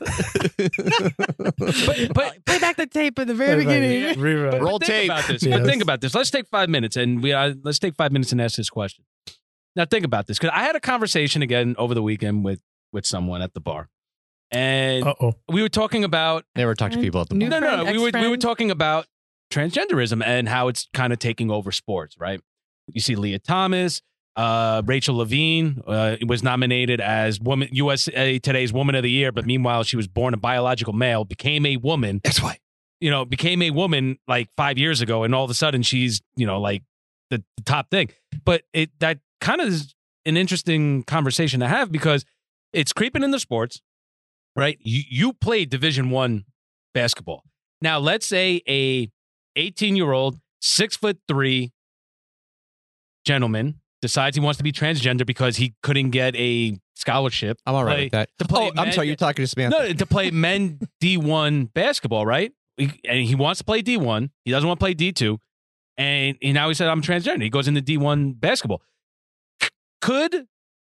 but Play back the tape at the very beginning. Rerun. Roll think tape. about this. Yes. But think about this. Let's take 5 minutes and let's take 5 minutes and ask this question. Now think about this, because I had a conversation again over the weekend with someone at the bar, and we were talking about. Never talk to people at the New bar. No, friend, we were ex-friend? talking about transgenderism and how it's kind of taking over sports, right? You see Leah Thomas, Rachel Levine was nominated as USA Today's Woman of the Year, but meanwhile she was born a biological male, became a woman. That's why. Became a woman like 5 years ago, and all of a sudden she's like the top thing. But that kind of is an interesting conversation to have, because it's creeping in the sports, right? You played Division I basketball. Now let's say a 18-year-old 6'3" gentleman decides he wants to be transgender because he couldn't get a scholarship. I'm all right with that. To play I'm sorry, you're talking to Samantha. No, to play men D1 basketball, right? And he wants to play D1. He doesn't want to play D2. And now he said, I'm transgender. He goes into D1 basketball. Could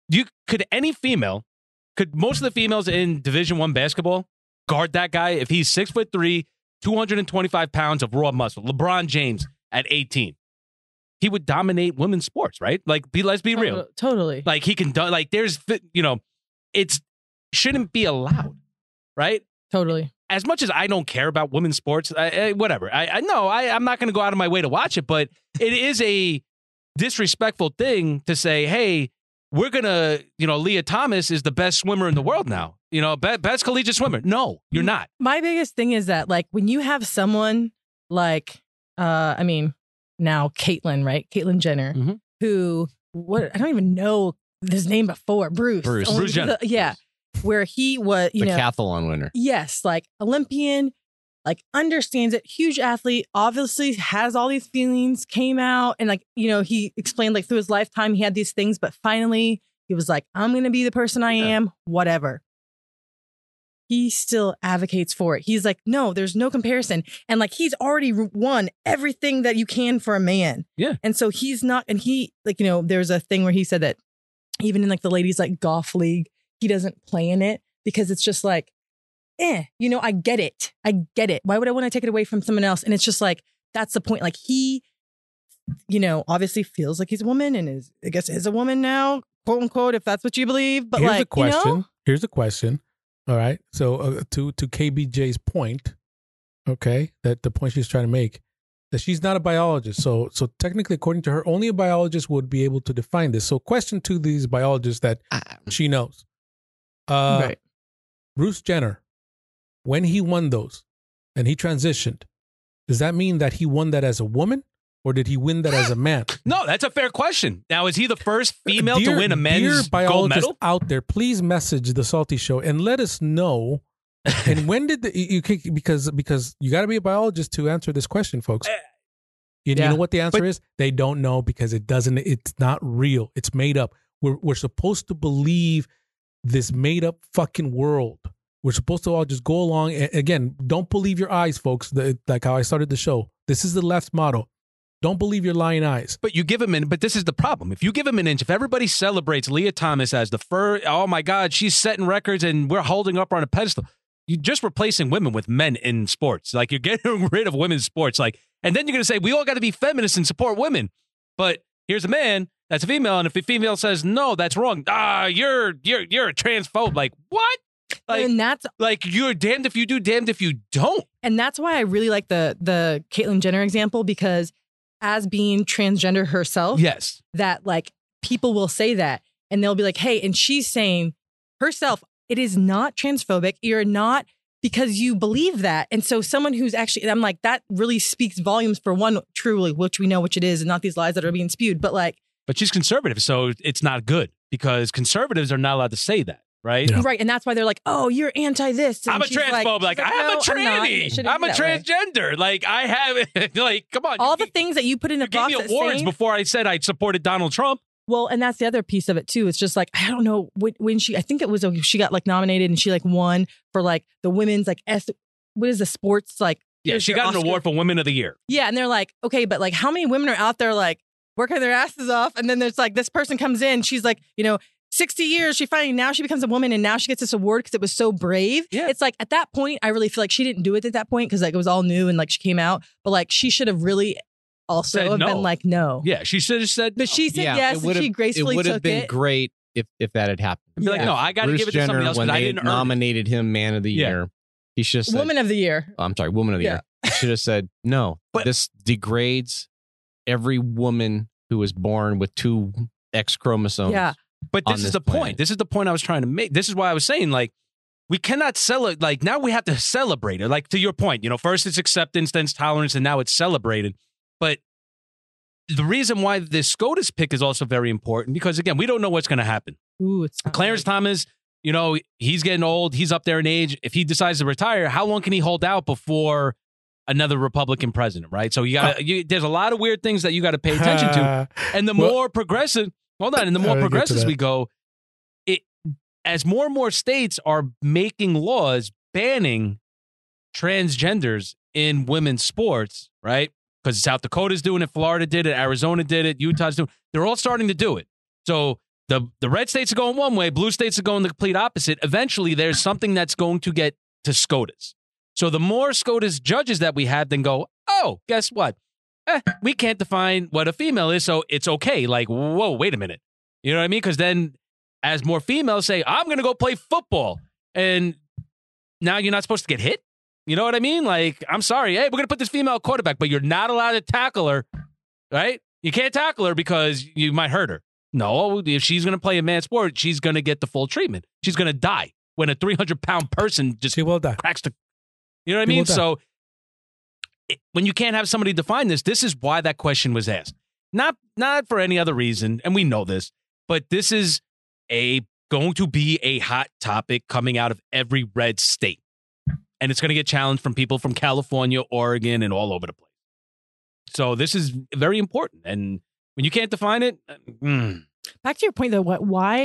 most of the females in Division I basketball guard that guy if he's 6'3", 225 pounds of raw muscle? LeBron James at 18. He would dominate women's sports, right? Like, let's be real. Totally. Like, he can, it shouldn't be allowed, right? Totally. As much as I don't care about women's sports, whatever. I'm not going to go out of my way to watch it, but it is a disrespectful thing to say, hey, we're going to, Leah Thomas is the best swimmer in the world now. Best collegiate swimmer. No, you're not. My biggest thing is that, like, when you have someone like, now Caitlyn, right? Caitlyn Jenner, Mhm. who, I don't even know his name before. Bruce. Bruce. Only Bruce Jenner. because- yeah. Where he was, The decathlon winner. yes, like Olympian, like understands it, huge athlete, obviously has all these feelings, came out and he explained like through his lifetime he had these things, but finally he was like, I'm going to be the person I am, whatever. He still advocates for it. He's like, no, there's no comparison. And like, he's already won everything that you can for a man. Yeah. And so he's not, and he there's a thing where he said that even in like the ladies like golf league, he doesn't play in it because it's just like, I get it. Why would I want to take it away from someone else? And it's just like, that's the point. Like he, obviously feels like he's a woman and is a woman now, quote unquote, if that's what you believe. But Here's a question. Here's a question. All right. So to KBJ's point, okay, that the point she's trying to make, that she's not a biologist. So technically, according to her, only a biologist would be able to define this. So question to these biologists that she knows. Right. Bruce Jenner, when he won those and he transitioned, does that mean that he won that as a woman or did he win that as a man? No, that's a fair question. Now, is he the first female to win a men's dear gold biologists medal? out there, please message the Salty Show and let us know. And when did because you got to be a biologist to answer this question, folks. You know what the answer is? They don't know because it's not real. It's made up. We're supposed to believe this made up fucking world. We're supposed to all just go along. Again, don't believe your eyes, folks. Like how I started the show. This is the left's motto. Don't believe your lying eyes. But you give him but this is the problem. If you give him an inch, if everybody celebrates Leah Thomas as the first, oh my God, she's setting records and we're holding up on a pedestal. You're just replacing women with men in sports. Like, you're getting rid of women's sports. Like, and then you're going to say, we all got to be feminists and support women. But here's a man that's a female. And if a female says, no, that's wrong. You're a transphobe. Like, what? Like, and that's like, you're damned if you do, damned if you don't. And that's why I really like the Caitlyn Jenner example, because as being transgender herself, yes, that like people will say that and they'll be like, hey, and she's saying herself, it is not transphobic. You're not, because you believe that. And so someone who's actually, I'm like, that really speaks volumes for one, truly, which we know which it is and not these lies that are being spewed. But she's conservative. So it's not good because conservatives are not allowed to say that. Right. Yeah. Right. And that's why they're like, oh, you're anti this. I'm a transphobe. Like, I am a tranny. I'm a transgender. Like, I have, like, come on. All the things that you put in a box. You gave me awards before I said I supported Donald Trump. Well, and that's the other piece of it too. It's just like, I don't know when she, I think it was, she got like nominated and she like won for like the women's like, what is the sports like? Yeah, she got an award for Women of the Year. Yeah. And they're like, okay, but like how many women are out there like working their asses off. And then there's like this person comes in. She's like, 60 years. Now she becomes a woman and now she gets this award because it was so brave. Yeah. It's like at that point, I really feel like she didn't do it at that point because like it was all new and like she came out. But like she should have really also Said have no. been like, no. Yeah, she should have said. But she said yes and she gracefully It would have took been it. great if that had happened. Be like, no, I got to Bruce give it to Jenner, somebody else when because I they didn't earn it. nominated him Man of the Yeah. Year, he should have said, Woman of the Year. Oh, I'm sorry, Woman of the Yeah. Year. He should have said, no, But- this degrades every woman who was born with 2 X chromosomes. Yeah. But on this is this the planet. point. This is the point I was trying to make. This is why I was saying, like, we cannot celebrate. Like, now we have to celebrate it. Like, to your point, first it's acceptance, then it's tolerance, and now it's celebrated. But the reason why this SCOTUS pick is also very important, because, again, we don't know what's going to happen. Ooh, it's Clarence Thomas, he's getting old. He's up there in age. If he decides to retire, how long can he hold out before another Republican president, right? So there's a lot of weird things that you got to pay attention to. And the more progressive, and the more progressive we go, as more and more states are making laws banning transgenders in women's sports, right? Because South Dakota's doing it, Florida did it, Arizona did it, Utah's doing it. They're all starting to do it. So the red states are going one way, blue states are going the complete opposite. Eventually, there's something that's going to get to SCOTUS. So the more SCOTUS judges that we have, then go, oh, guess what? We can't define what a female is, so it's okay. Like, whoa, wait a minute. You know what I mean? Because then as more females say, I'm going to go play football, and now you're not supposed to get hit? You know what I mean? Like, I'm sorry. Hey, we're going to put this female quarterback, but you're not allowed to tackle her, right? You can't tackle her because you might hurt her. No, if she's going to play a man's sport, she's going to get the full treatment. She's going to die when a 300-pound person just cracks the... You know what I mean? So when you can't have somebody define this is why that question was asked. Not for any other reason, and we know this, but this is going to be a hot topic coming out of every red state. And it's going to get challenged from people from California, Oregon, and all over the place. So this is very important. And when you can't define it... Back to your point, though,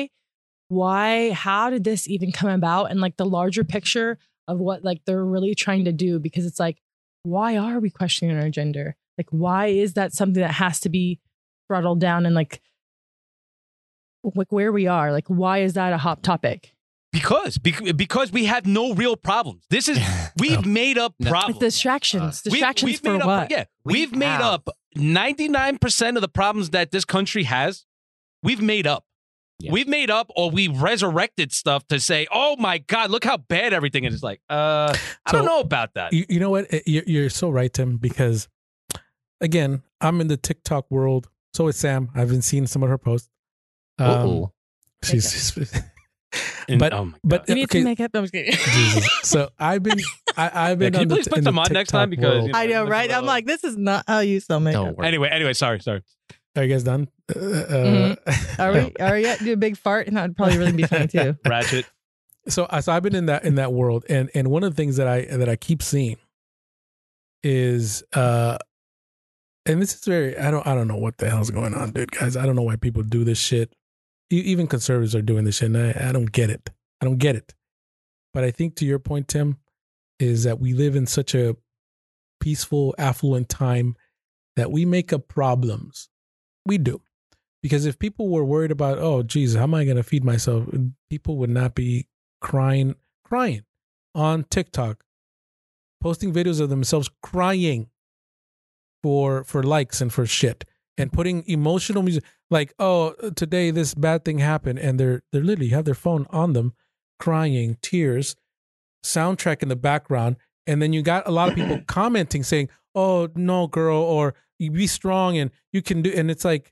how did this even come about? And like the larger picture of what like they're really trying to do, because it's like, why are we questioning our gender? Like, why is that something that has to be throttled down and like where we are? Like, why is that a hot topic? Because we have no real problems. This is we've made up problems. It's distractions. Distractions made for what? We've made up 99% of the problems that this country has. We've made up. Yeah. We've made up, or we resurrected stuff to say, "Oh my God, look how bad everything is." It's like, I don't know about that. You know what? You're so right, Tim. Because again, I'm in the TikTok world. So is Sam. I've been seeing some of her posts. She's. But you need to make up. I'm just kidding. Jesus. So I've been. I've been. Can you please put them on next time, because I know, right? I'm like, this is not how you sell makeup. Anyway, sorry. Are you guys done? Are we yet? Do a big fart, and that would probably really be funny too. Ratchet. So I've been in that world, and one of the things that I keep seeing is and this is very I don't know what the hell's going on, dude, guys. I don't know why people do this shit. Even conservatives are doing this shit, and I don't get it. But I think to your point, Tim, is that we live in such a peaceful, affluent time that we make up problems. We do. Because if people were worried about, oh, geez, how am I going to feed myself? People would not be crying on TikTok, posting videos of themselves crying for likes and for shit, and putting emotional music like, oh, today this bad thing happened, and they're literally have their phone on them, crying, tears, soundtrack in the background, and then you got a lot of people commenting saying, oh, no, girl, or you be strong and you can do, and it's like,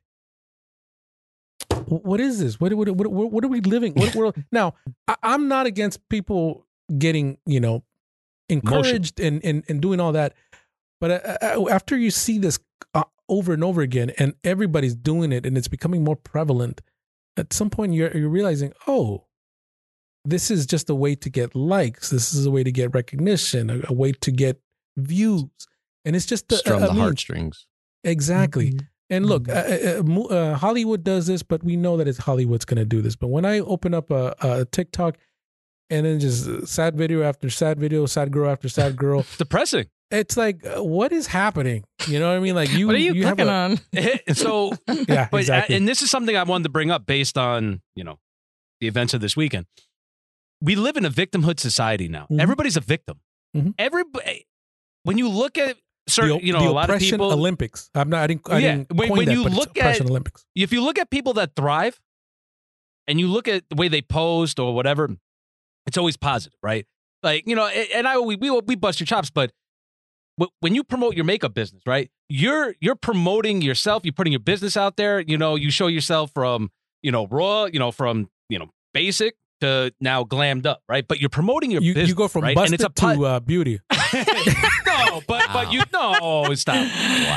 what is this? What are we living? What world? Now, I'm not against people getting, encouraged and doing all that. But after you see this over and over again, and everybody's doing it, and it's becoming more prevalent, at some point you're realizing, oh, this is just a way to get likes. This is a way to get recognition, a way to get views. And it's just strum the heartstrings. Exactly. Mm-hmm. And look, Hollywood does this, but we know that it's Hollywood's going to do this. But when I open up a TikTok and then just sad video after sad video, sad girl after sad girl, depressing. It's like, what is happening? You know what I mean? Like you, What are you have clicking a- on? So, Yeah, but exactly. and this is something I wanted to bring up based on the events of this weekend. We live in a victimhood society now. Mhm. Everybody's a victim. Mhm. Everybody, when you look at certain, the a lot of oppression people. Olympics. I didn't when coin that, you but it's look oppression at Olympics. if you look at people that thrive, and you look at the way they post or whatever, it's always positive, right? Like and we bust your chops, but when you promote your makeup business, right? You're promoting yourself. You're putting your business out there. You show yourself from raw, from basic to now glammed up, right? But you're promoting your business. You go from right? busted and it's a to beauty. no, but you stop.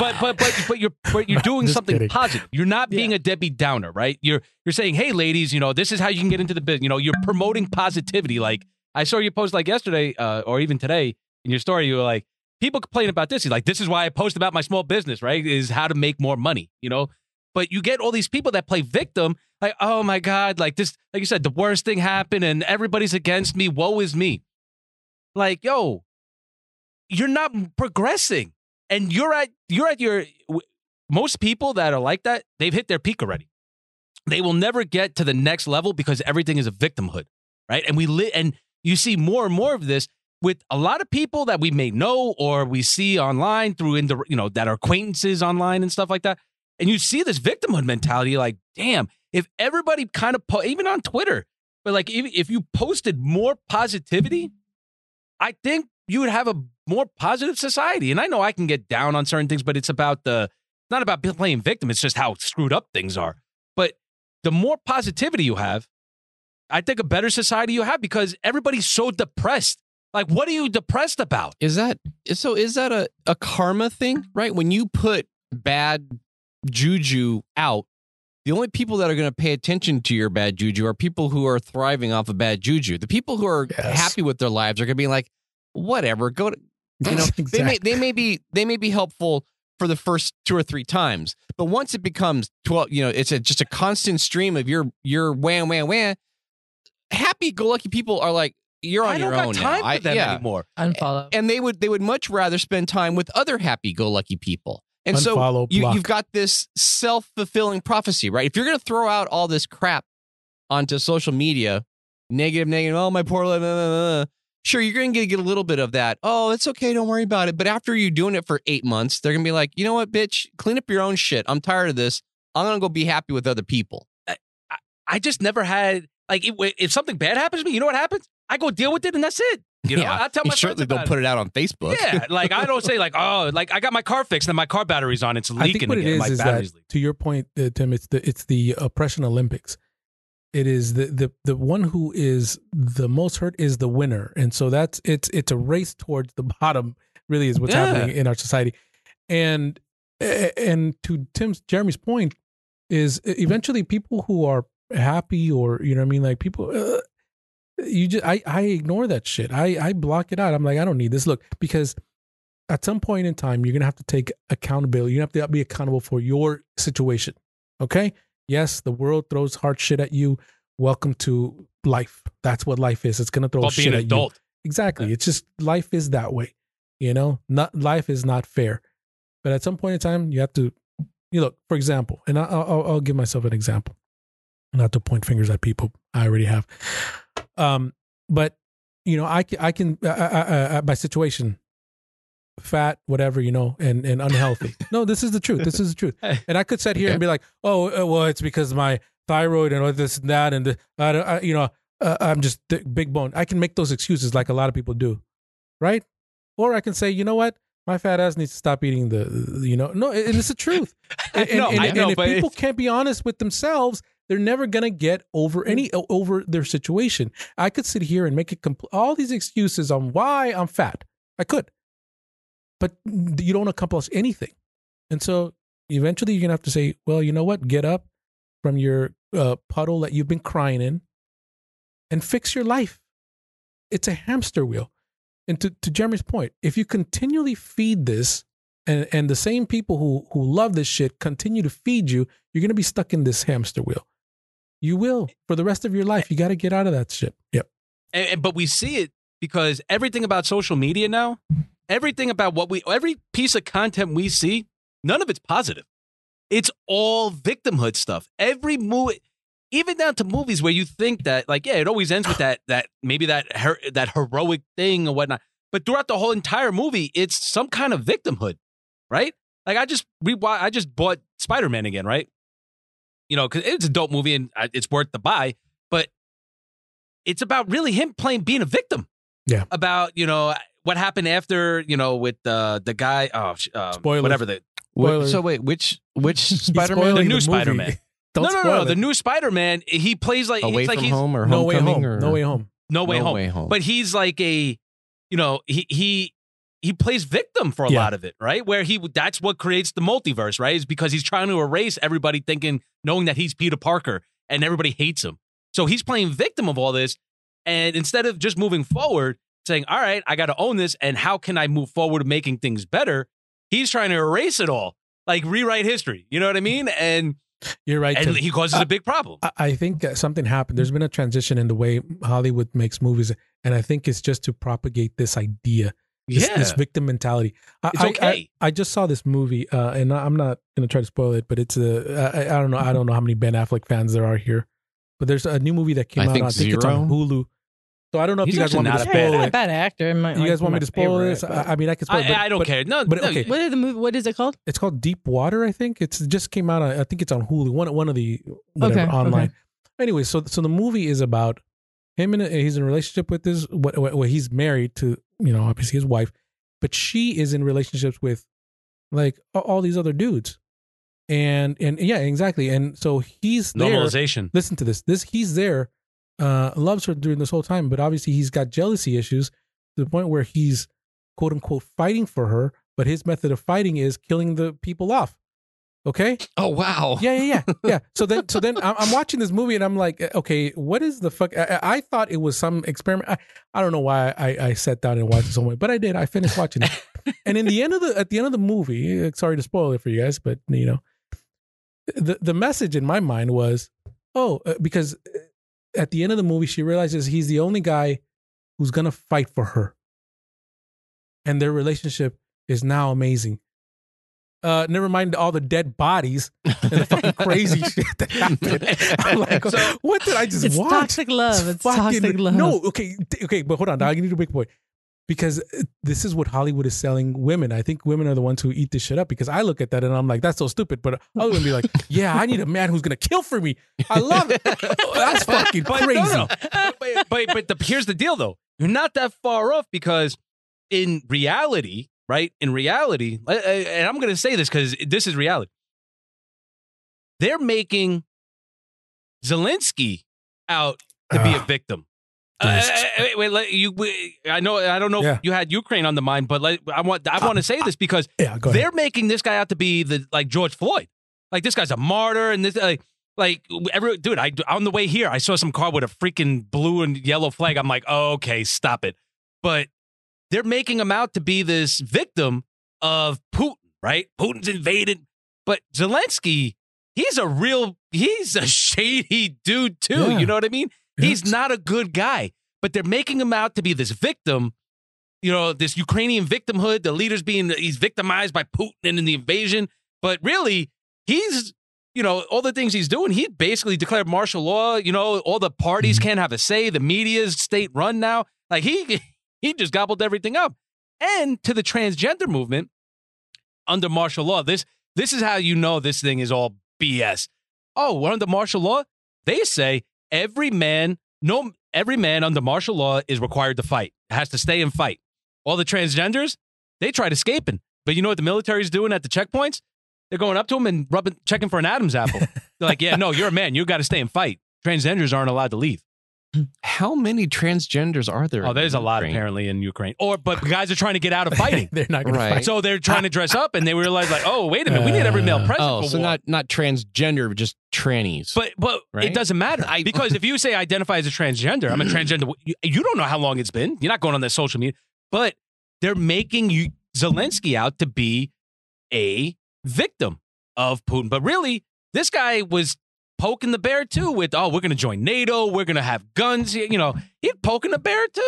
But you're doing Just something kidding. positive. You're not being a Debbie Downer, right? You're saying, hey, ladies, this is how you can get into the business. You're promoting positivity. Like I saw you post like yesterday or even today in your story. You were like, people complain about this. He's like, this is why I post about my small business, right? Is how to make more money, But you get all these people that play victim, like, oh my God, like this, like you said, the worst thing happened and everybody's against me. Woe is me. Like, yo, you're not progressing. And you're at your, most people that are like that, they've hit their peak already. They will never get to the next level because everything is a victimhood, right? And and you see more and more of this with a lot of people that we may know or we see online through that are acquaintances online and stuff like that. And you see this victimhood mentality, like, damn, if everybody kind of, even on Twitter, but like if you posted more positivity, I think you would have a more positive society. And I know I can get down on certain things, but it's not about playing victim. It's just how screwed up things are. But the more positivity you have, I think a better society you have because everybody's so depressed. Like, what are you depressed about? Is that a karma thing, right? When you put bad juju out, the only people that are going to pay attention to your bad juju are people who are thriving off of bad juju. The people who are happy with their lives are going to be like, whatever, go to, Exactly. they may be helpful for the first 2 or 3 times, but once it becomes 12, it's just a constant stream of your wham wham wham. Happy-go-lucky people are like, you're on your own now. I don't got time for them anymore. Unfollow. And they would much rather spend time with other happy-go-lucky people. And Unfollow, so block. you've got this self-fulfilling prophecy, right? If you're going to throw out all this crap onto social media, negative, oh, my poor life, blah, blah, blah, sure, you're going to get a little bit of that. Oh, it's okay, don't worry about it. But after you're doing it for 8 months, they're going to be like, you know what, bitch? Clean up your own shit. I'm tired of this. I'm going to go be happy with other people. I just never had, like, if something bad happens to me, you know what happens? I go deal with it and that's it. I tell my you certainly friends don't about put it out on Facebook. Yeah, like I don't say like, oh, like I got my car fixed and my car battery's on, it's I leaking think what again. it My is battery's that, to your point, Tim, it's the oppression Olympics. It is the one who is the most hurt is the winner, and so it's a race towards the bottom. Really, is what's happening in our society, and to Jeremy's point is eventually people who are happy or like people. I ignore that shit. I block it out. I'm like, I don't need this. Look, because at some point in time, you're going to have to take accountability. You have to be accountable for your situation. Okay? Yes, the world throws hard shit at you. Welcome to life. That's what life is. It's going to throw called shit being an at adult. you. Exactly. It's just life is that way. Life is not fair. But at some point in time, you have to, look, for example, and I'll give myself an example. Not to point fingers at people. I already have. But I can my situation, fat, whatever, and unhealthy. No, this is the truth. This is the truth. And I could sit here and be like, oh, well, it's because my thyroid and all this and that, and I'm just big bone. I can make those excuses like a lot of people do, right? Or I can say, you know what? My fat ass needs to stop eating no, and it's the truth. And if people can't be honest with themselves, they're never gonna get over their situation. I could sit here and make all these excuses on why I'm fat. I could, but you don't accomplish anything. And so eventually you're gonna have to say, well, you know what? Get up from your puddle that you've been crying in, and fix your life. It's a hamster wheel. And to Jeremy's point, if you continually feed this, and the same people who love this shit continue to feed you, you're gonna be stuck in this hamster wheel. You will for the rest of your life. You got to get out of that shit. Yep. But we see it because everything about social media now everything about every piece of content we see, none of it's positive. It's all victimhood stuff. Every movie, even down to movies where you think that, like, yeah, it always ends with that maybe that heroic thing or whatnot. But throughout the whole entire movie, it's some kind of victimhood, right? Like I just bought Spider-Man again, right? You know, because it's a dope movie and it's worth the buy. But it's about really him being a victim. Yeah. About, you know, what happened after, you know, with the guy, Spoilers. whatever the. Spoilers. So wait, which He's Spider-Man? spoiling The new movie. Spider-Man. Don't No, spoil the it. new Spider-Man. He plays like Away it's like from he's Home or No Way Homecoming? Home. Or? No Way Home. No Way No Home. Way Home. But he's like he plays victim for a Yeah. lot of it, right? Where that's what creates the multiverse, right? Is because he's trying to erase everybody knowing that he's Peter Parker and everybody hates him. So he's playing victim of all this. And instead of just moving forward, saying, all right, I got to own this. And how can I move forward making things better? He's trying to erase it all, like rewrite history. You know what I mean? And You're right. and Tim. he causes a big problem. I think that something happened. There's been a transition in the way Hollywood makes movies, and I think it's just to propagate this idea, this victim mentality. It's okay. I just saw this movie, and I'm not going to try to spoil it, but it's I don't know. I don't know how many Ben Affleck fans there are here, but there's a new movie that came out. think I think it's on zero. Hulu. So I don't know if He's you guys want me to actually Yeah, he's spoil not a it. bad actor. You guys want me to spoil this? I mean, I can spoil it. I don't care. No, but no, okay. What is the movie? What is it called? It's called Deep Water, I think. It just came out. I think it's on Hulu. One of the whatever Okay, online. okay. Anyway, so the movie is about him and he's in a relationship with his. What he's married to, you know, obviously his wife, but she is in relationships with like all these other dudes, and yeah, exactly. And so he's there. normalization. Listen to this. He's there, loves her during this whole time, but obviously he's got jealousy issues to the point where he's quote unquote fighting for her, but his method of fighting is killing the people off. Okay. Oh wow. Yeah. So then I'm watching this movie and I'm like, okay, what is the fuck? I thought it was some experiment. I don't know why I sat down and watched it so much, but I did. I finished watching it. And at the end of the movie, sorry to spoil it for you guys, but you know, the message in my mind was, because at the end of the movie, she realizes he's the only guy who's gonna fight for her, and their relationship is now amazing. Never mind all the dead bodies and the fucking crazy shit that happened. I'm like, what did I just It's watch? toxic love. It's toxic love. No, okay, but hold on. I need to make a point. Because this is what Hollywood is selling women. I think women are the ones who eat this shit up, because I look at that and I'm like, that's so stupid. But other women be like, yeah, I need a man who's going to kill for me. I love it. That's fucking crazy. No. But here's the deal, though. You're not that far off, because in reality, right? In reality, and I'm going to say this because this is reality. They're making Zelensky out to be a victim. I don't know if you had Ukraine on the mind, but I want to say this because go ahead. they're making this guy out to be like George Floyd. Like, this guy's a martyr, and this dude. On the way here, I saw some car with a freaking blue and yellow flag. I'm like, oh, okay, stop it. But they're making him out to be this victim of Putin, right? Putin's invaded, but Zelensky, he's a shady dude too. Yeah. You know what I mean? He's not a good guy, but they're making him out to be this victim, you know, this Ukrainian victimhood, the leader's he's victimized by Putin and in the invasion. But really, he's, you know, all the things he's doing, he basically declared martial law. You know, all the parties can't have a say. The media's state run now. Like, he just gobbled everything up. And to the transgender movement, under martial law, this is how you know this thing is all BS. Oh, we're under martial law? They say every man under martial law is required to fight, has to stay and fight. All the transgenders, they tried escaping. But you know what the military's doing at the checkpoints? They're going up to them and checking for an Adam's apple. They're like, yeah, no, you're a man. You got to stay and fight. Transgenders aren't allowed to leave. How many transgenders are there? Oh, there's a lot apparently in Ukraine. But guys are trying to get out of fighting. They're not going to fight. So they're trying to dress up, and they realize, like, oh, wait a minute, we need every male present. Oh, for so war. not transgender, but just trannies. But Right? it doesn't matter because if you say identify as a transgender, I'm a transgender. You don't know how long it's been. You're not going on their social media, but they're making Zelensky out to be a victim of Putin. But really, this guy was poking the bear too with, we're going to join NATO. We're going to have guns. You know, he's poking the bear too.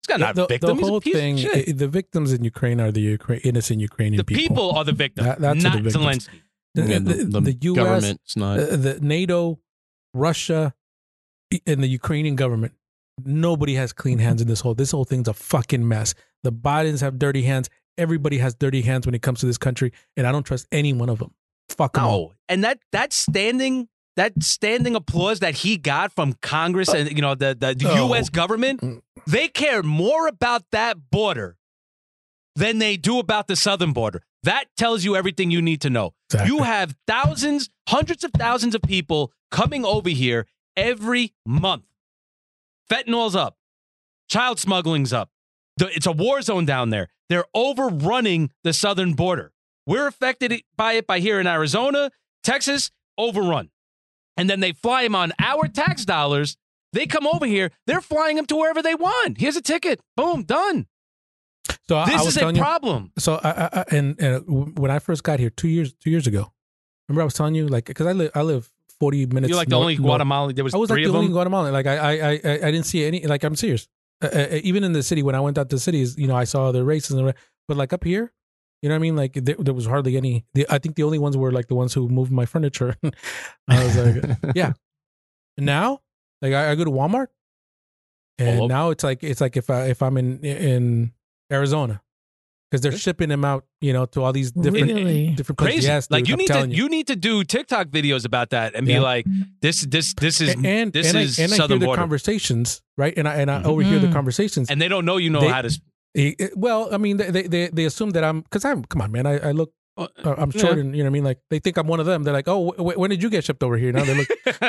He's got not the victim. He's a whole piece of thing. shit. The victims in Ukraine are the innocent Ukrainian The people are the victim, That's not the victims. Zelensky. The U.S., government's not. the NATO, Russia, and the Ukrainian government. Nobody has clean hands in this whole thing's a fucking mess. The Bidens have dirty hands. Everybody has dirty hands when it comes to this country, and I don't trust any one of them. Fuck them all. No, and that standing applause that he got from Congress and the U.S. government, they care more about that border than they do about the southern border. That tells you everything you need to know. Exactly. You have hundreds of thousands of people coming over here every month. Fentanyl's up. Child smuggling's up. It's a war zone down there. They're overrunning the southern border. We're affected by it by here in Arizona, Texas, overrun. And then they fly them on our tax dollars. They come over here. They're flying them to wherever they want. Here's a ticket. Boom, done. So This I was is a telling you, problem. So and when I first got here 2 years ago, remember I was telling you because I live 40 minutes. You're like the only Guatemalan. There was I was three like the of only them. Guatemalan. Like I didn't see any. Like I'm serious. Even in the city, when I went out to the cities, I saw the races, but like up here, you know what I mean? Like there was hardly any. I think the only ones were like the ones who moved my furniture. I was like, yeah. Now, like I go to Walmart, and now it's like if I'm in Arizona, because they're shipping them out, to all these different different places. Crazy. Yes, Like dude, you need to do TikTok videos about that and be like, this is and this I is hear southern the border. conversations, right? And I overhear the conversations, And they don't know how to. Well, I mean, they assume that come on, man. I look, I'm short, and you know what I mean. Like they think I'm one of them. They're like, oh, when did you get shipped over here? Now they look.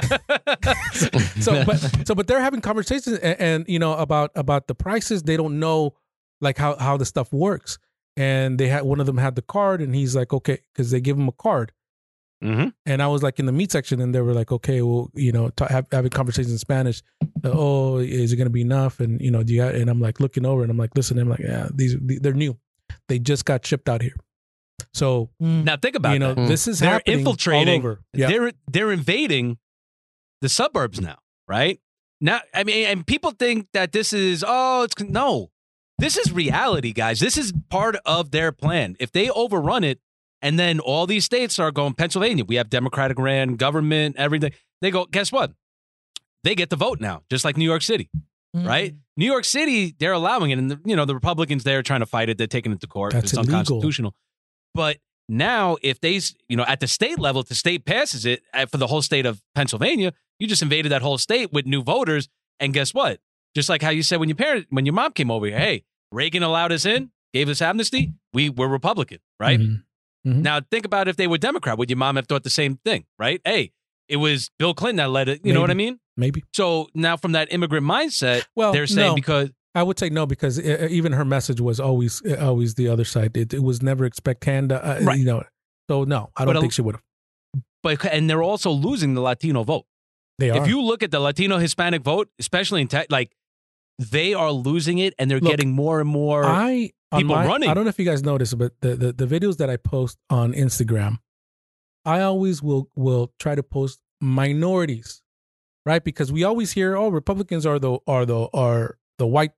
but they're having conversations, and about the prices. They don't know like how the stuff works. And one of them had the card, and he's like, okay, because they give him a card. Mm-hmm. And I was like in the meat section, and they were like, okay, well, having conversations in Spanish. Oh, is it going to be enough? And do you? And I'm like looking over, and I'm like, listen, I'm like, yeah, they're new. They just got shipped out here. So Now think about that. This is They're happening infiltrating. all over. Yeah. They're invading the suburbs now, right? Now, I mean, and people think that this is no. This is reality, guys. This is part of their plan. If they overrun it, and then all these states are going, Pennsylvania, we have Democratic ran government, everything. They go, guess what? They get the vote now, just like New York City, right? New York City, they're allowing it. And, the Republicans, they're trying to fight it. They're taking it to court. That's it's illegal. unconstitutional. But now, if they, at the state level, if the state passes it for the whole state of Pennsylvania, you just invaded that whole state with new voters. And guess what? Just like how you said when your mom came over here, hey, Reagan allowed us in, gave us amnesty. We were Republican, right? Mm-hmm. Now think about if they were Democrat. Would your mom have thought the same thing, right? Hey, it was Bill Clinton that led it. You know what I mean? Maybe. So now from that immigrant mindset, Well, they're saying no. because I would say no, because even her message was always the other side. It was never expect Canada, Right. So no, I don't think she would have. and they're also losing the Latino vote. They are. If you look at the Latino Hispanic vote, especially in they are losing it, and they're getting more and more people running. I don't know if you guys notice, but the videos that I post on Instagram, I always will try to post minorities, right? Because we always hear, oh, Republicans are the white,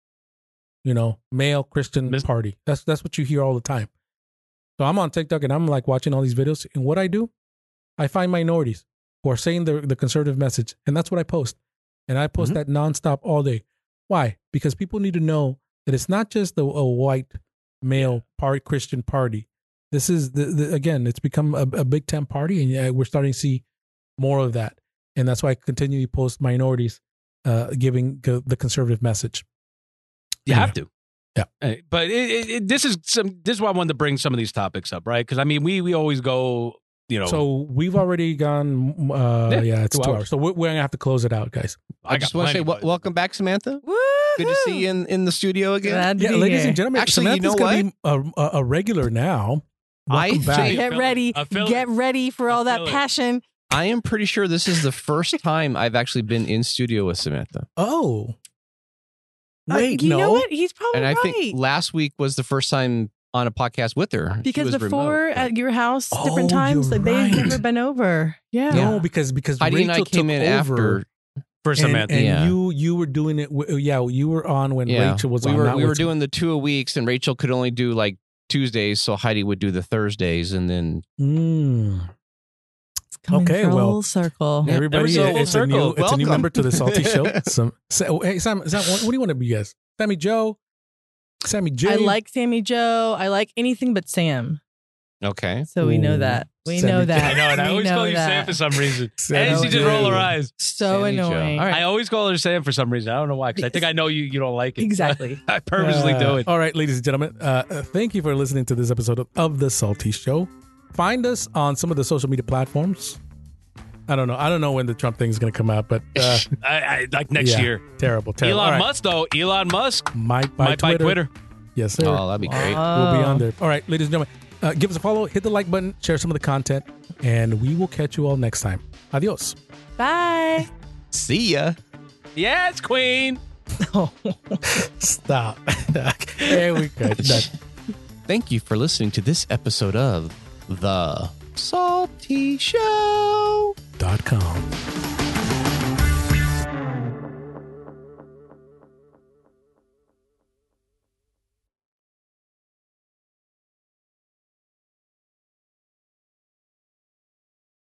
male Christian party. That's what you hear all the time. So I'm on TikTok and I'm like watching all these videos, and what I do, I find minorities who are saying the conservative message, and that's what I post. And I post that nonstop all day. Why? Because people need to know that it's not just a white male Christian party. This is again, it's become a Big Tent party, and we're starting to see more of that. And that's why I continue to post minorities giving the conservative message. You have to. Yeah. But this is why I wanted to bring some of these topics up, right? Because I mean, we always go, So we've already gone. It's 2 hours. So we're gonna have to close it out, guys. I just want to say welcome back, Samantha. Woo! Good to see you in the studio again. Glad to Yeah, be ladies here. and gentlemen, Actually, Samantha's you know gonna be a regular now. Welcome I back. think- Get ready. Get ready for all that affiliate. passion. I am pretty sure this is the first time I've actually been in studio with Samantha. Oh, wait, you no. know what? He's probably And I right. think last week was the first time on a podcast with her. She Because was before remote. at your house, different Oh, times, you're like they've right. never been over. Yeah. No, because Heidi Rachel and I came took in over after for Samantha. And Yeah. you were doing it. You were on when Rachel was we on. were not we were with- doing the 2 a weeks, and Rachel could only do like Tuesdays, so Heidi would do the Thursdays, and then It's coming Okay, full well, circle. Yeah. Everybody, Full it's a new circle. it's a new Welcome. member to the Salty Show. Hey, Sam, what do you want to be, guys? Sammy Joe, Sammy J. I like Sammy Joe. I like anything but Sam. okay. So we know Ooh, that. We Sammy know Joe. that. I know, and I We always know call you that. Sam for some reason. Sammy And she just Joe. roll her eyes. So Sammy Joe. annoying. All right. I always call her Sam for some reason. I don't know why, because I think I know you don't like it. Exactly. I purposely do it. All right, ladies and gentlemen, thank you for listening to this episode of the Salty Show. Find us on some of the social media platforms. I don't know when the Trump thing is going to come out, but I like next yeah, year. terrible. Elon All right. Musk, though. Elon Musk Might buy might buy Twitter. Yes, sir. Oh, that'd be great. We'll be on there. All right, ladies and gentlemen, give us a follow, hit the like button, share some of the content, and we will catch you all next time. Adios. Bye. See ya. Yes, Queen. Stop. There we go. Done. Thank you for listening to this episode of The Salty Show. .com.